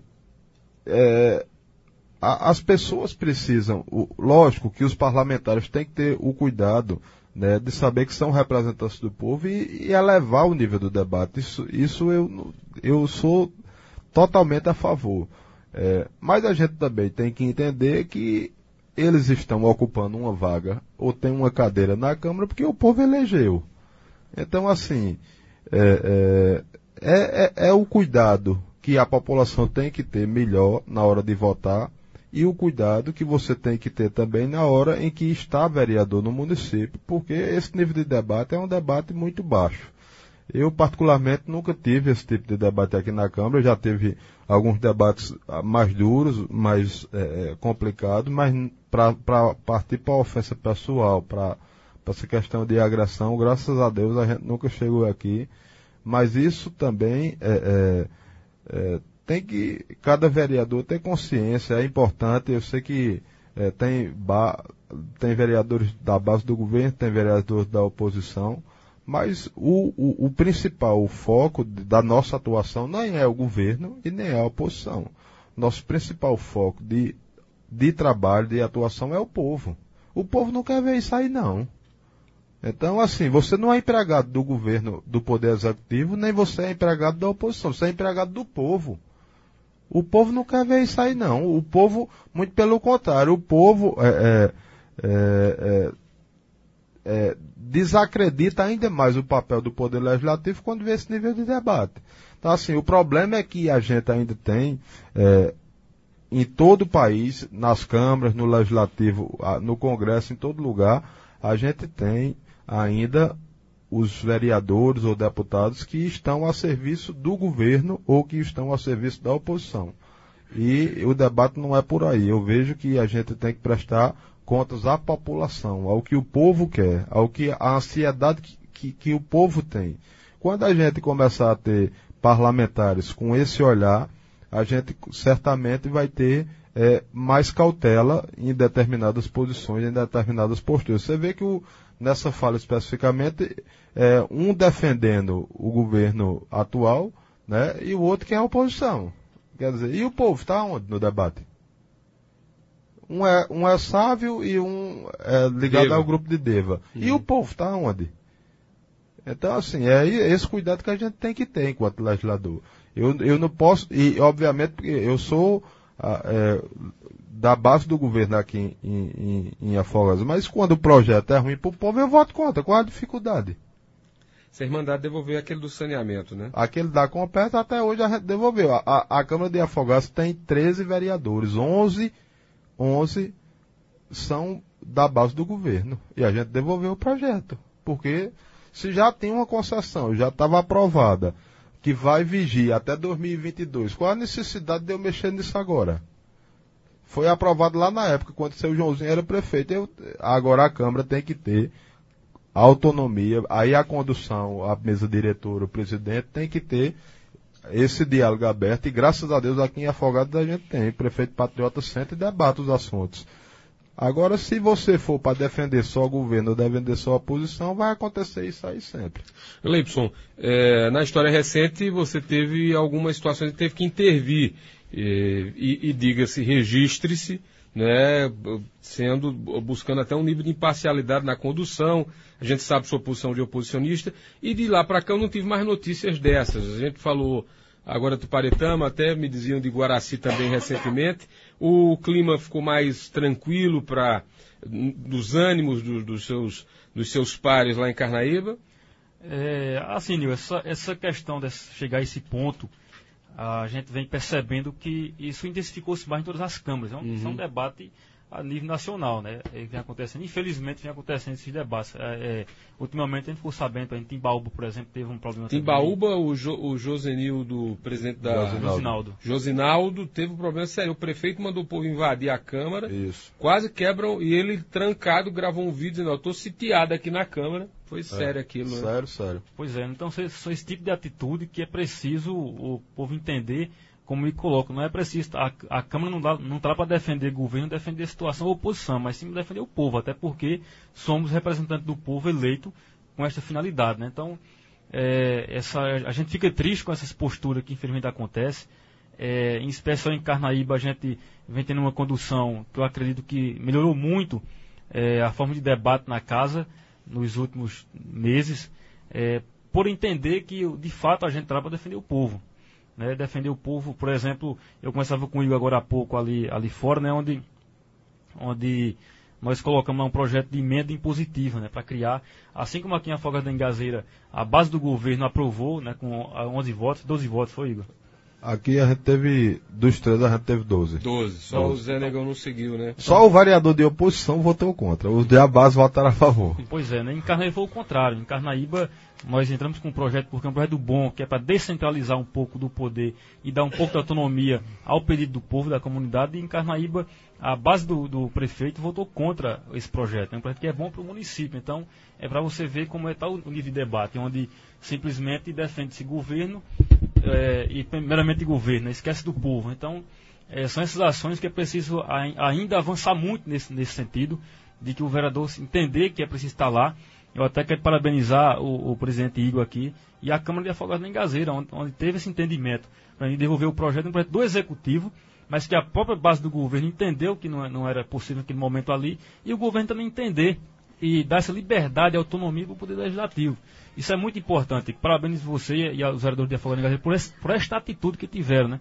as pessoas precisam, lógico que os parlamentares têm que ter o cuidado, né, de saber que são representantes do povo e elevar o nível do debate. Isso eu sou totalmente a favor. Mas a gente também tem que entender que eles estão ocupando uma vaga ou tem uma cadeira na Câmara porque o povo elegeu. Então, assim, é o cuidado que a população tem que ter melhor na hora de votar e o cuidado que você tem que ter também na hora em que está vereador no município, porque esse nível de debate é um debate muito baixo. Eu, particularmente, nunca tive esse tipo de debate aqui na Câmara, já teve alguns debates mais duros, mais complicados, mas para partir para a ofensa pessoal, para essa questão de agressão, graças a Deus a gente nunca chegou aqui, mas isso também tem que cada vereador ter consciência, é importante. Eu sei que tem vereadores da base do governo, tem vereadores da oposição, mas o principal, o foco da nossa atuação nem é o governo e nem é a oposição. Nosso principal foco de trabalho, de atuação é o povo. O povo não quer ver isso aí, não. Então, assim, você não é empregado do governo, do Poder Executivo, nem você é empregado da oposição, você é empregado do povo. O povo não quer ver isso aí, não. O povo, muito pelo contrário, o povo desacredita ainda mais o papel do Poder Legislativo quando vê esse nível de debate. Então, assim, o problema é que a gente ainda tem, em todo o país, nas câmaras, no Legislativo, no Congresso, em todo lugar, a gente tem ainda os vereadores ou deputados que estão a serviço do governo ou que estão a serviço da oposição. E o debate não é por aí. Eu vejo que a gente tem que prestar contas à população, ao que o povo quer, à ansiedade que o povo tem. Quando a gente começar a ter parlamentares com esse olhar, a gente certamente vai ter mais cautela em determinadas posições, em determinadas posturas. Você vê que nessa fala especificamente, um defendendo o governo atual, né, e o outro que é a oposição. Quer dizer, e o povo está onde no debate? Um é Sávio e um é ligado Deva. ao grupo de Deva. E o povo está onde? Então, assim, é esse cuidado que a gente tem que ter enquanto legislador. Eu não posso, e obviamente porque eu sou da base do governo aqui em Afogados, mas quando o projeto é ruim para o povo, eu voto contra. Qual a dificuldade? Vocês mandaram devolver aquele do saneamento, né? Aquele da Competa até hoje a gente devolveu. A Câmara de Afogados tem 13 vereadores, 11 são da base do governo. E a gente devolveu o projeto. Porque se já tem uma concessão, já estava aprovada, que vai vigir até 2022, qual a necessidade de eu mexer nisso agora? Foi aprovado lá na época, quando o seu Joãozinho era prefeito. Agora a Câmara tem que ter autonomia, aí a condução, a mesa diretora, o presidente tem que ter esse diálogo aberto, e graças a Deus aqui em Afogados a gente tem. O prefeito patriota senta e debate os assuntos. Agora, se você for para defender só o governo ou defender só a oposição, vai acontecer isso aí sempre. Leibson, na história recente você teve algumas situações que teve que intervir, e diga-se, registre-se, né, buscando até um nível de imparcialidade na condução. A gente sabe sua posição de oposicionista, e de lá para cá eu não tive mais notícias dessas. A gente falou agora do Paretama, até me diziam de Guaraci também recentemente. O clima ficou mais tranquilo dos ânimos dos seus pares lá em Carnaíba? Assim, Nil, essa questão de chegar a esse ponto, a gente vem percebendo que isso intensificou-se mais em todas as câmaras. Isso é um debate a nível nacional, né? Vem acontecendo, infelizmente vem acontecendo esses debates. Ultimamente a gente ficou sabendo, em Timbaúba, por exemplo, teve um problema. Timbaúba, o Josenildo, presidente da... Josinaldo teve um problema sério. O prefeito mandou o povo invadir a Câmara. Isso. Quase quebram, e ele, trancado, gravou um vídeo dizendo: eu estou sitiado aqui na Câmara. Foi sério aquilo, né? Sério. Pois é, então são esse tipo de atitude que é preciso o povo entender. Como me coloco, não é preciso, a Câmara não está para defender governo, defender situação ou oposição, mas sim defender o povo, até porque somos representantes do povo eleito com essa finalidade, né? Então, a gente fica triste com essas posturas que infelizmente acontecem, em especial em Carnaíba a gente vem tendo uma condução que eu acredito que melhorou muito a forma de debate na casa nos últimos meses, por entender que de fato a gente está para defender o povo. Né, defender o povo, por exemplo, eu conversava com o Igor agora há pouco ali fora, né, onde nós colocamos um projeto de emenda impositiva, né, para criar, assim como aqui em Afogados da Ingazeira, a base do governo aprovou, né, com 12 votos, foi, Igor? Aqui a gente teve, dos 13 a gente teve 12. 12, só o Zé Negão não seguiu, né? Só o vereador de oposição votou contra, os de a base votaram a favor. Pois é, né? Em Carnaíba foi o contrário. Em Carnaíba nós entramos com um projeto, porque é um projeto bom, que é para descentralizar um pouco do poder e dar um pouco de autonomia ao pedido do povo, da comunidade, e em Carnaíba a base do prefeito votou contra esse projeto. É um projeto que é bom para o município, então é para você ver como está o nível de debate, onde simplesmente defende-se governo e primeiramente governo, esquece do povo. Então são essas ações que é preciso ainda avançar muito nesse sentido, de que o vereador entender que é preciso estar lá. Eu até quero parabenizar o presidente Igor aqui e a Câmara de Afogados da Ingazeira, onde teve esse entendimento para devolver o projeto, um projeto do Executivo, mas que a própria base do governo entendeu que não era possível naquele momento ali, e o governo também entender e dar essa liberdade e autonomia para o Poder Legislativo. Isso é muito importante. Parabéns você e aos vereadores de Afogados da Ingazeira por esta atitude que tiveram, né?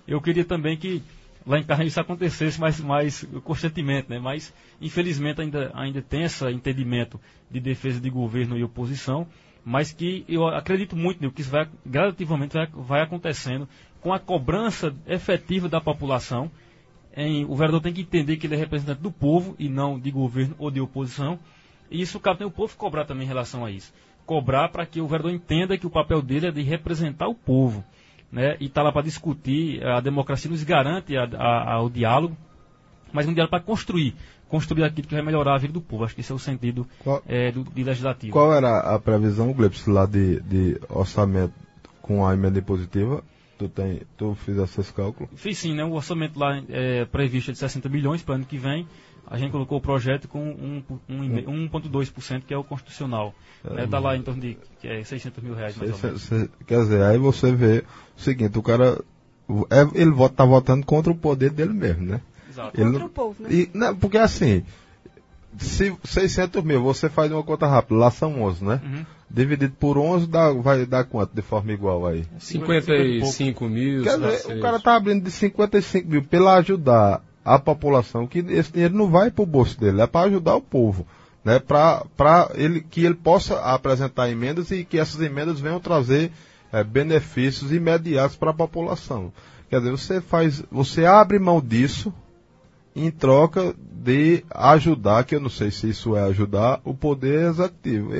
Eu queria também que lá em Carnaíba isso acontecesse mais constantemente, né? Mas, infelizmente, ainda tem esse entendimento de defesa de governo e oposição, mas que eu acredito muito, Nil, que isso gradativamente vai acontecendo com a cobrança efetiva da população. O vereador tem que entender que ele é representante do povo e não de governo ou de oposição. E isso cabe o povo cobrar também em relação a isso. Cobrar para que o vereador entenda que o papel dele é de representar o povo, né? E está lá para discutir. A democracia nos garante o diálogo, mas um diálogo para construir aquilo que vai melhorar a vida do povo. Acho que esse é o sentido do legislativo. Qual era a previsão, Gleibson, lá de orçamento com a emenda impositiva? Tu fizesse esse cálculo? Fiz sim, né? O orçamento lá previsto é de 60 milhões para o ano que vem. A gente colocou o projeto com 1,2%, que é o constitucional. Dá lá em torno de 600 mil reais, mais ou menos. Quer dizer, aí você vê o seguinte, o cara ele está votando contra o poder dele mesmo, né? Exato. Contra o povo, né? Porque assim, se 600 mil, você faz uma conta rápida, lá são 11, né? Uhum. Dividido por 11, vai dar quanto de forma igual aí? 55 mil. Quer dizer, o cara está abrindo de 55 mil para ajudar a população, que esse dinheiro não vai para o bolso dele, é para ajudar o povo, né? Para que ele possa apresentar emendas e que essas emendas venham trazer benefícios imediatos para a população. Quer dizer, você abre mão disso em troca de ajudar, que eu não sei se isso é ajudar, o poder executivo.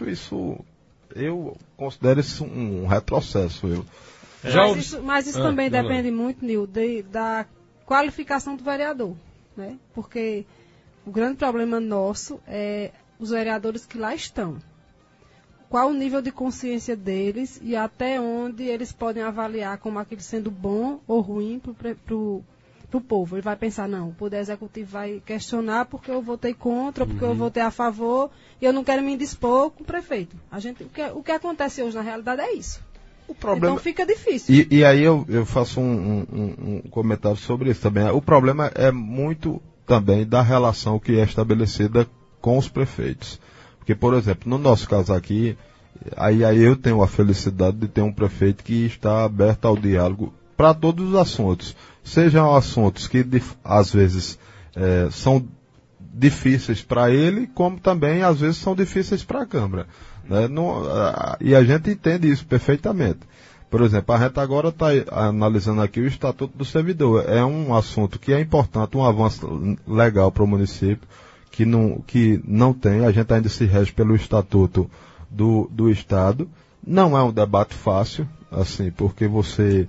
Eu considero isso um retrocesso. Mas isso também depende muito, Nil, da qualificação do vereador, né? Porque o grande problema nosso é os vereadores que lá estão. Qual o nível de consciência deles e até onde eles podem avaliar como aquilo sendo bom ou ruim para o povo. Ele vai pensar, não, o Poder Executivo vai questionar porque eu votei contra, ou porque eu votei a favor, e eu não quero me indispor com o prefeito. O que acontece hoje na realidade é isso. Então fica difícil. E aí eu faço um comentário sobre isso também. O problema é muito também da relação que é estabelecida com os prefeitos. Porque, por exemplo, no nosso caso aqui, aí eu tenho a felicidade de ter um prefeito que está aberto ao diálogo para todos os assuntos. Sejam assuntos que às vezes são difíceis para ele, como também às vezes são difíceis para a Câmara. Né? E a gente entende isso perfeitamente. Por exemplo, a gente agora está analisando aqui o Estatuto do Servidor. É um assunto que é importante, um avanço legal para o município, que não tem, a gente ainda se rege pelo Estatuto do Estado. Não é um debate fácil, assim, porque você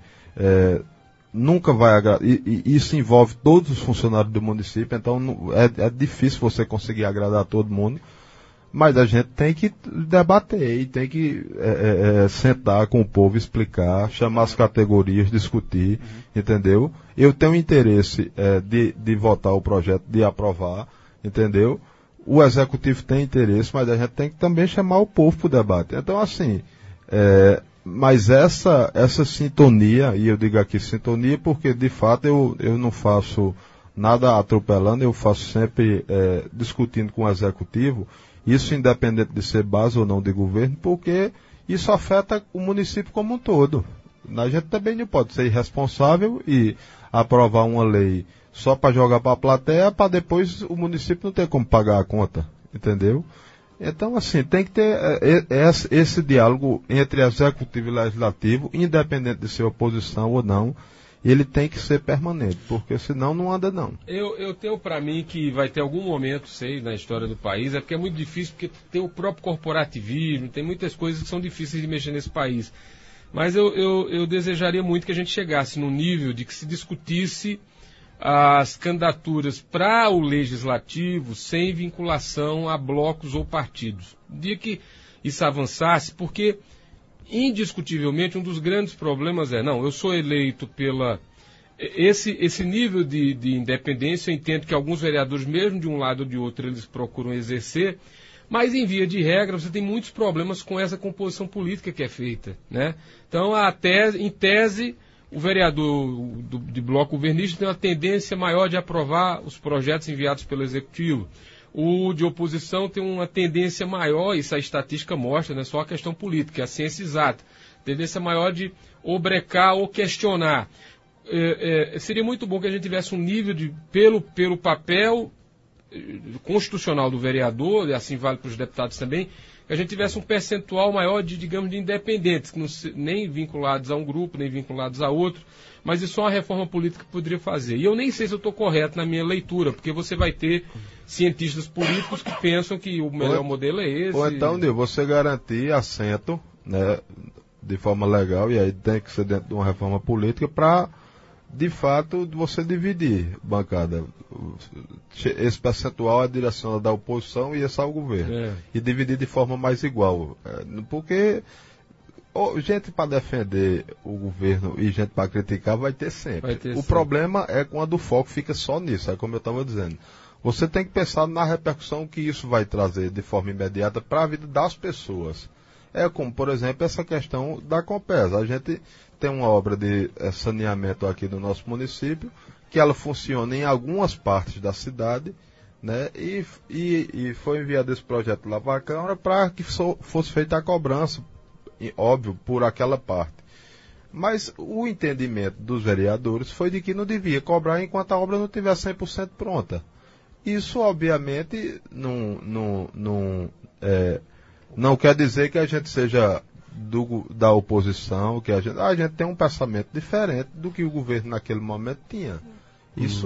nunca vai agradar, e isso envolve todos os funcionários do município, então é difícil você conseguir agradar todo mundo, mas a gente tem que debater e tem que sentar com o povo, explicar, chamar as categorias, discutir, entendeu? Eu tenho interesse de votar o projeto, de aprovar, entendeu? O executivo tem interesse, mas a gente tem que também chamar o povo para o debate. Então, assim, mas essa sintonia, e eu digo aqui sintonia porque, de fato, eu não faço nada atropelando, eu faço sempre discutindo com o executivo, isso independente de ser base ou não de governo, porque isso afeta o município como um todo. A gente também não pode ser irresponsável e aprovar uma lei só para jogar para a plateia, para depois o município não ter como pagar a conta, entendeu? Então, assim, tem que ter esse diálogo entre executivo e legislativo, independente de ser oposição ou não, ele tem que ser permanente, porque senão não anda não. Eu tenho para mim que vai ter algum momento, na história do país, porque é muito difícil, porque tem o próprio corporativismo, tem muitas coisas que são difíceis de mexer nesse país. Mas eu desejaria muito que a gente chegasse no nível de que se discutisse as candidaturas para o legislativo sem vinculação a blocos ou partidos. No dia que isso avançasse, porque indiscutivelmente um dos grandes problemas eu sou eleito pela... Esse nível de independência, eu entendo que alguns vereadores, mesmo de um lado ou de outro, eles procuram exercer, mas em via de regra você tem muitos problemas com essa composição política que é feita, né? Então, em tese, o vereador de bloco governista tem uma tendência maior de aprovar os projetos enviados pelo Executivo. O de oposição tem uma tendência maior, isso a estatística mostra, não é só a questão política, é a ciência exata, tendência maior de ou brecar ou questionar. seria muito bom que a gente tivesse um nível pelo papel constitucional do vereador, e assim vale para os deputados também, que a gente tivesse um percentual maior de independentes, que nem vinculados a um grupo, nem vinculados a outro, mas isso é uma reforma política que poderia fazer. E eu nem sei se eu estou correto na minha leitura, porque você vai ter cientistas políticos que pensam que o melhor modelo é esse. Ou então, Nil, você garantir assento, né, de forma legal, e aí tem que ser dentro de uma reforma política para, de fato, você dividir bancada. Esse percentual é a direção da oposição e esse é o governo. E dividir de forma mais igual. Porque gente para defender o governo e gente para criticar vai ter sempre. O problema é quando o foco fica só nisso, é como eu estava dizendo. Você tem que pensar na repercussão que isso vai trazer de forma imediata para a vida das pessoas. É como, por exemplo, essa questão da Compesa. A gente tem uma obra de saneamento aqui no nosso município, que ela funciona em algumas partes da cidade, né? E foi enviado esse projeto lá para a Câmara para que fosse feita a cobrança, óbvio, por aquela parte. Mas o entendimento dos vereadores foi de que não devia cobrar enquanto a obra não estiver 100% pronta. Isso, obviamente, não quer dizer que a gente seja da oposição, que a gente tem um pensamento diferente do que o governo naquele momento tinha. Isso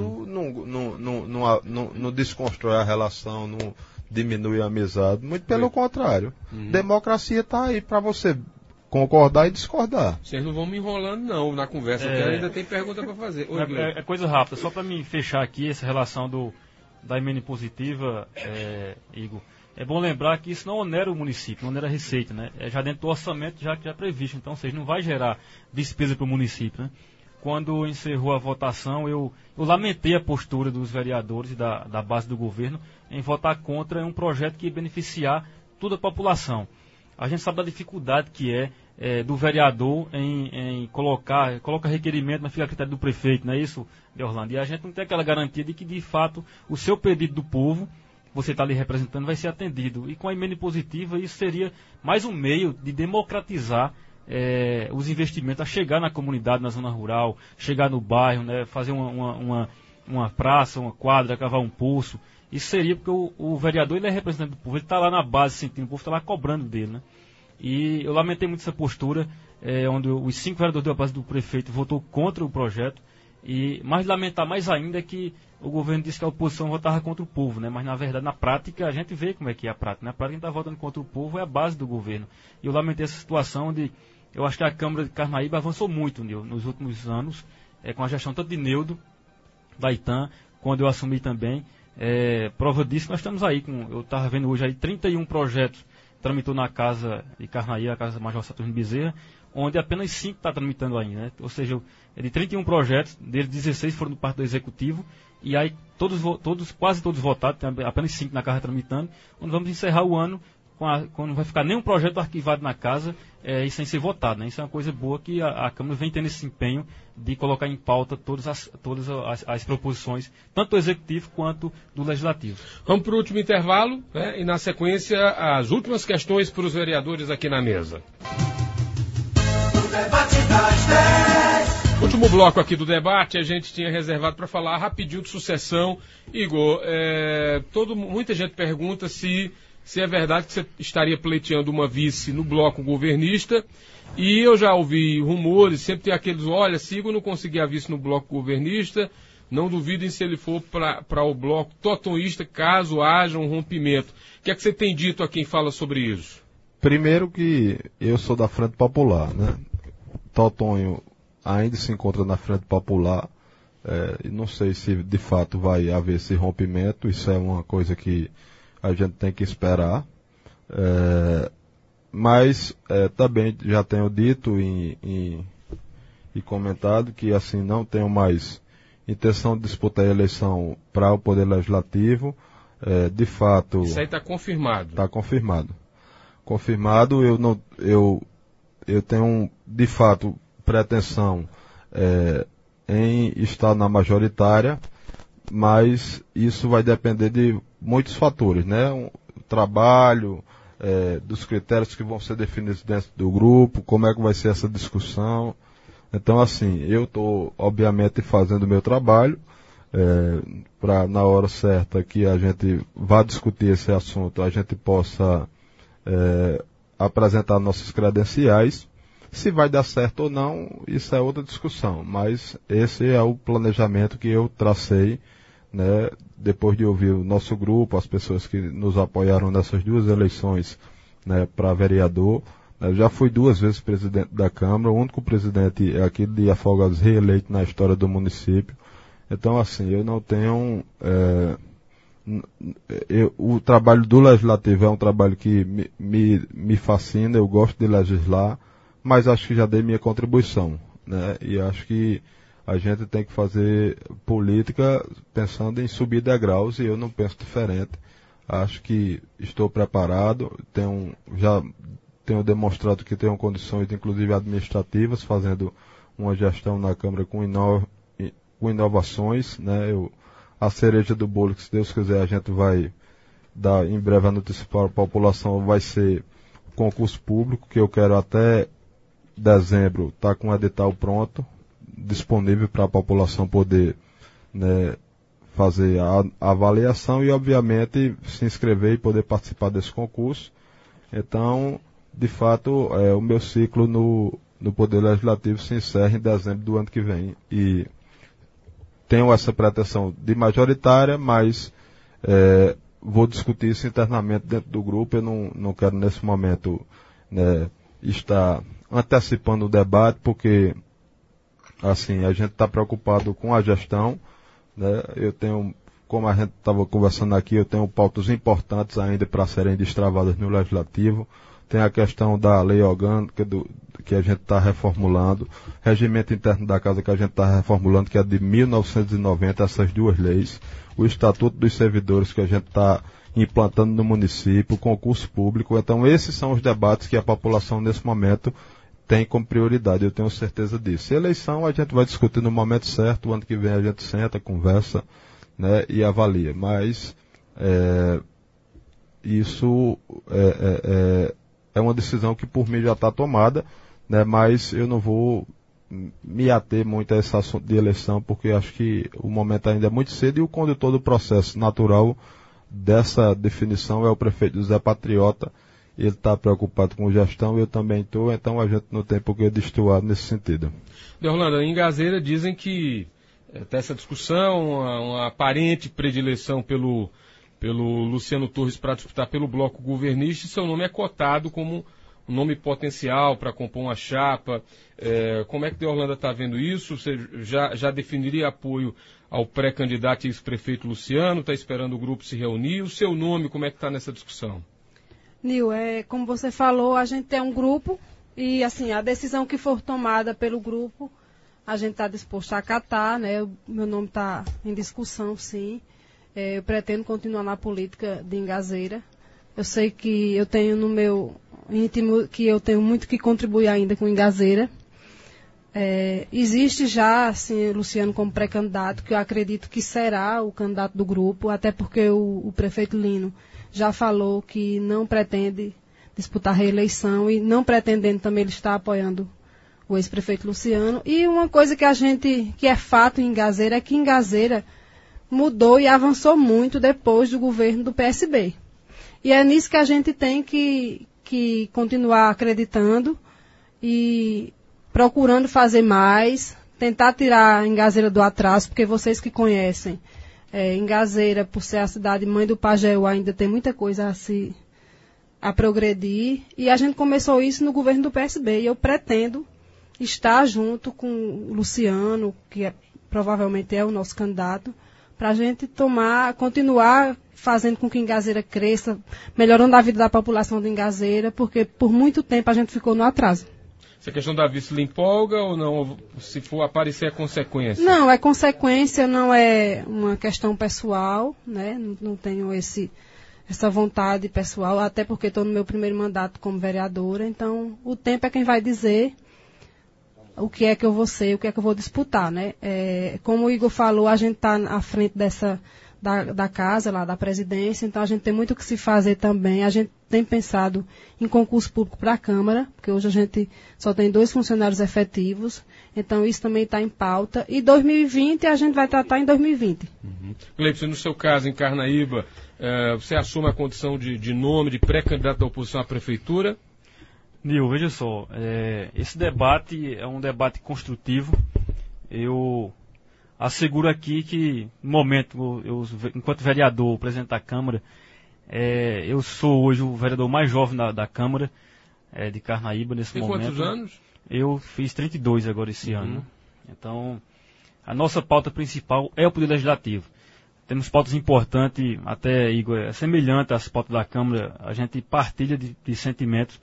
não desconstrói a relação, não diminui a amizade, muito pelo contrário. Democracia está aí para você concordar e discordar. Vocês não vão me enrolando não na conversa, porque ainda tem pergunta para fazer. É coisa rápida, só para me fechar aqui essa relação da emenda impositiva, Igor. É bom lembrar que isso não onera o município, não onera a receita, né? É já dentro do orçamento já previsto, então, ou seja, não vai gerar despesa para o município, né? Quando encerrou a votação, eu lamentei a postura dos vereadores e da base do governo em votar contra um projeto que ia beneficiar toda a população. A gente sabe da dificuldade que do vereador em coloca requerimento, mas fica a critério do prefeito, não é isso, Deorlando? E a gente não tem aquela garantia de que, de fato, o seu pedido do povo, você está ali representando, vai ser atendido. E com a emenda impositiva, isso seria mais um meio de democratizar os investimentos, a chegar na comunidade, na zona rural, chegar no bairro, né, fazer uma praça, uma quadra, cavar um poço. Isso seria porque o vereador ele é representante do povo, ele está lá na base sentindo, o povo está lá cobrando dele, né? E eu lamentei muito essa postura, onde os 5 vereadores da base do prefeito votou contra o projeto. Mas lamentar mais ainda é que o governo disse que a oposição votava contra o povo, né? Mas na verdade, na prática, a gente vê como é que é a prática. Na prática, quem está votando contra o povo é a base do governo. E eu lamentei essa situação onde eu acho que a Câmara de Carnaíba avançou muito nos últimos anos, com a gestão tanto de Neudo, da Itan, quando eu assumi também. Prova disso, nós estamos aí, eu estava vendo hoje aí 31 projetos tramitou na Casa de Carnaíba, a Casa Major Saturnino Bezerra, onde apenas 5 está tramitando ainda, né? Ou seja, de 31 projetos, deles 16 foram do parte do Executivo, e aí quase todos votados, tem apenas 5 na Casa tramitando, onde vamos encerrar o ano quando não vai ficar nenhum projeto arquivado na Casa e sem ser votado, né? Isso é uma coisa boa que a Câmara vem tendo esse empenho de colocar em pauta todas as proposições, tanto do Executivo quanto do Legislativo. Vamos para o último intervalo, né? E na sequência as últimas questões para os vereadores aqui na mesa. Último bloco aqui do debate, a gente tinha reservado para falar rapidinho de sucessão. Igor, muita gente pergunta se é verdade que você estaria pleiteando uma vice no bloco governista, e eu já ouvi rumores, sempre tem aqueles, olha, se Igor não conseguir a vice no bloco governista, não duvidem se ele for para o bloco totonhista, caso haja um rompimento. O que é que você tem dito a quem fala sobre isso? Primeiro que eu sou da Frente Popular, né? Totonho ainda se encontra na Frente Popular, e não sei se de fato vai haver esse rompimento, isso é uma coisa que a gente tem que esperar, mas também já tenho dito e comentado que assim não tenho mais intenção de disputar a eleição para o Poder Legislativo, de fato... Isso aí está confirmado. Está confirmado. Confirmado, eu tenho de fato pretensão em estar na majoritária, mas isso vai depender de muitos fatores, né? O trabalho, dos critérios que vão ser definidos dentro do grupo, como é que vai ser essa discussão. Então, assim, eu estou, obviamente, fazendo o meu trabalho, para na hora certa que a gente vá discutir esse assunto, a gente possa apresentar nossas credenciais. Se vai dar certo ou não, isso é outra discussão, mas esse é o planejamento que eu tracei, né, depois de ouvir o nosso grupo, as pessoas que nos apoiaram nessas duas eleições, né, para vereador. Eu já fui 2 vezes presidente da Câmara, o único presidente aqui de Afogados reeleito na história do município. Então, assim, eu não tenho... o trabalho do Legislativo é um trabalho que me fascina, eu gosto de legislar, mas acho que já dei minha contribuição, né? E acho que a gente tem que fazer política pensando em subir degraus, e eu não penso diferente. Acho que estou preparado, já tenho demonstrado que tenho condições, inclusive administrativas, fazendo uma gestão na Câmara com inovações, né? A cereja do bolo, que se Deus quiser a gente vai dar em breve a notícia para a população, vai ser concurso público, que eu quero até dezembro estar com o edital pronto, disponível para a população poder, né, fazer a avaliação e, obviamente, se inscrever e poder participar desse concurso. Então, de fato, o meu ciclo no Poder Legislativo se encerra em dezembro do ano que vem. E tenho essa pretensão de majoritária, mas vou discutir isso internamente dentro do grupo. Eu não quero, nesse momento, né, estar antecipando o debate, porque assim, a gente está preocupado com a gestão, né? Eu tenho, como a gente estava conversando aqui, eu tenho pautas importantes ainda para serem destravadas no Legislativo. Tem a questão da lei orgânica que a gente está reformulando, regimento interno da casa que a gente está reformulando, que é de 1990, essas 2 leis, o Estatuto dos Servidores que a gente está implantando no município, o concurso público. Então, esses são os debates que a população, nesse momento, tem como prioridade, eu tenho certeza disso. Eleição a gente vai discutir no momento certo, o ano que vem a gente senta, conversa, né, e avalia. Mas isso é uma decisão que por mim já está tomada, né, mas eu não vou me ater muito a esse assunto de eleição, porque acho que o momento ainda é muito cedo, e o condutor do processo natural dessa definição é o prefeito José Patriota. Ele está preocupado com gestão, eu também estou, então a gente não tem por que destoar nesse sentido. Deorlando, em Gazeira dizem que tem essa discussão, uma aparente predileção pelo Luciano Torres para disputar pelo bloco governista, e seu nome é cotado como um nome potencial para compor uma chapa. Como é que Deorlando está vendo isso? Você já definiria apoio ao pré-candidato e ex-prefeito Luciano? Está esperando o grupo se reunir? O seu nome, como é que está nessa discussão? Nil, como você falou, a gente tem um grupo e, assim, a decisão que for tomada pelo grupo, a gente está disposto a acatar, né? O meu nome está em discussão, sim. Eu pretendo continuar na política de Ingazeira. Eu sei que eu tenho no meu íntimo que eu tenho muito que contribuir ainda com Ingazeira. Existe já, assim, Luciano como pré-candidato, que eu acredito que será o candidato do grupo, até porque o prefeito Lino já falou que não pretende disputar reeleição, e não pretendendo também ele está apoiando o ex-prefeito Luciano. E uma coisa que é fato em Ingazeira é que Ingazeira mudou e avançou muito depois do governo do PSB. E é nisso que a gente tem que continuar acreditando e procurando fazer mais, tentar tirar Ingazeira do atraso, porque vocês que conhecem, Ingazeira, por ser a cidade mãe do Pajeú, ainda tem muita coisa a progredir. E a gente começou isso no governo do PSB. E eu pretendo estar junto com o Luciano, que provavelmente é o nosso candidato, para a gente continuar fazendo com que Ingazeira cresça, melhorando a vida da população de Ingazeira, porque por muito tempo a gente ficou no atraso. Essa questão da vice lhe empolga ou não? Se for aparecer, é consequência? Não, é consequência, não é uma questão pessoal, né? Não tenho essa vontade pessoal, até porque estou no meu primeiro mandato como vereadora, então o tempo é quem vai dizer o que é que eu vou ser, o que é que eu vou disputar, né? Como o Igor falou, a gente está à frente da casa, lá da presidência, então a gente tem muito o que se fazer também. A gente tem pensado em concurso público para a Câmara, porque hoje a gente só tem 2 funcionários efetivos, então isso também está em pauta. E 2020 a gente vai tratar em 2020. Gleibson, no seu caso, em Carnaíba, você assume a condição de nome, de pré-candidato da oposição à prefeitura? Nil, veja só, esse debate é um debate construtivo. Eu asseguro aqui que, no momento, enquanto vereador, presidente da Câmara, eu sou hoje o vereador mais jovem da Câmara de Carnaíba nesse momento. Tem quantos anos? Eu fiz 32 agora esse ano. Então, a nossa pauta principal é o Poder Legislativo. Temos pautas importantes, até, Igor, semelhantes às pautas da Câmara. A gente partilha de sentimentos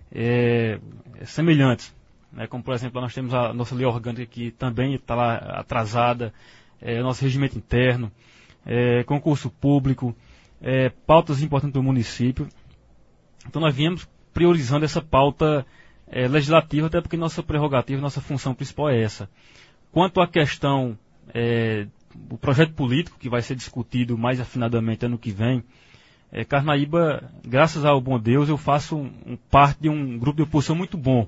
semelhantes. Como, por exemplo, nós temos a nossa lei orgânica que também está lá atrasada, nosso regimento interno, concurso público, pautas importantes do município. Então nós viemos priorizando essa pauta legislativa, até porque nossa prerrogativa, nossa função principal é essa. Quanto à questão do projeto político, que vai ser discutido mais afinadamente ano que vem, Carnaíba, graças ao bom Deus, eu faço parte de um grupo de oposição muito bom.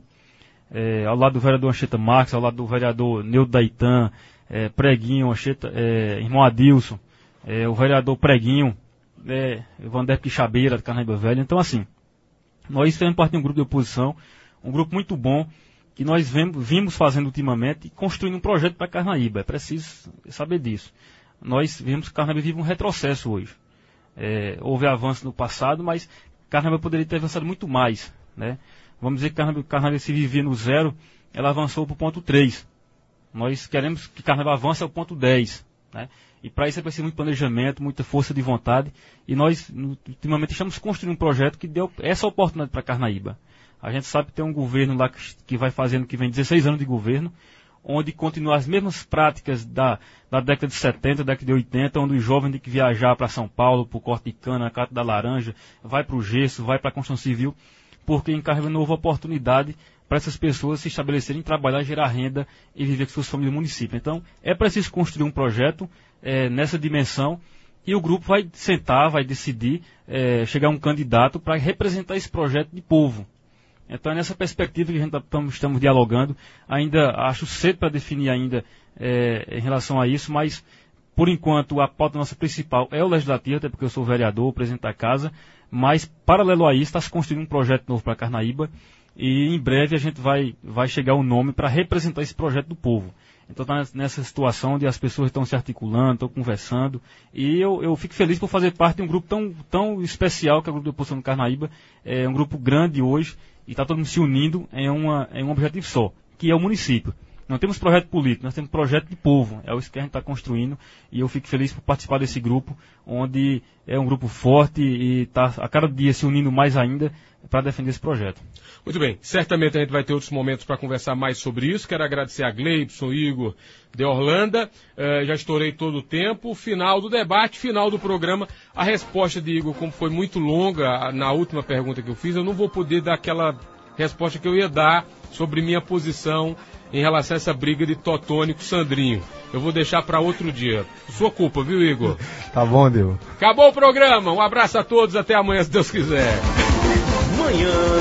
Ao lado do vereador Anchieta Marques, ao lado do vereador Neudo Daitan, Preguinho, Anchieta, irmão Adilson, o vereador Preguinho, Vander Quixabeira, de Carnaíba Velha. Então, assim, nós fazemos parte de um grupo de oposição, um grupo muito bom, que nós vimos fazendo ultimamente e construindo um projeto para Carnaíba. É preciso saber disso. Nós vimos que Carnaíba vive um retrocesso hoje. Houve avanço no passado, mas Carnaíba poderia ter avançado muito mais, né? Vamos dizer que Carnaíba se vivia no 0, ela avançou para o ponto 3. Nós queremos que Carnaíba avance ao ponto 10, né? E para isso é preciso muito planejamento, muita força de vontade. E nós, ultimamente, estamos construindo um projeto que deu essa oportunidade para Carnaíba. A gente sabe que tem um governo lá que vai fazendo, que vem 16 anos de governo, onde continua as mesmas práticas da década de 70, década de 80, onde o jovem tem que viajar para São Paulo, para o corte de cana, Cata da Laranja, vai para o gesso, vai para a construção civil, porque em Carnaíba não houve oportunidade para essas pessoas se estabelecerem, trabalhar, gerar renda e viver com suas famílias no município. Então, é preciso construir um projeto nessa dimensão e o grupo vai sentar, vai decidir chegar a um candidato para representar esse projeto de povo. Então, é nessa perspectiva que a gente estamos dialogando. Ainda acho cedo para definir ainda em relação a isso, mas, por enquanto, a pauta nossa principal é o legislativo, até porque eu sou vereador, presidente da casa, mas, paralelo a isso, está se construindo um projeto novo para Carnaíba e, em breve, a gente vai chegar ao nome para representar esse projeto do povo. Então, está nessa situação onde as pessoas estão se articulando, estão conversando, e eu fico feliz por fazer parte de um grupo tão especial que é o Grupo de Oposição do Carnaíba. É um grupo grande hoje, e está todo mundo se unindo em um objetivo só, que é o município. Não temos projeto político, nós temos projeto de povo. É isso que a gente está construindo e eu fico feliz por participar desse grupo, onde é um grupo forte e está a cada dia se unindo mais ainda para defender esse projeto. Muito bem, certamente a gente vai ter outros momentos para conversar mais sobre isso. Quero agradecer a Gleibson, Igor, de Orlando. Já estourei todo o tempo. Final do debate, final do programa. A resposta de Igor, como foi muito longa na última pergunta que eu fiz, eu não vou poder dar aquela resposta que eu ia dar sobre minha posição em relação a essa briga de Totônio com Sandrinho. Eu vou deixar para outro dia. Sua culpa, viu, Igor? Tá bom, Deus. Acabou o programa. Um abraço a todos. Até amanhã, se Deus quiser. Manhã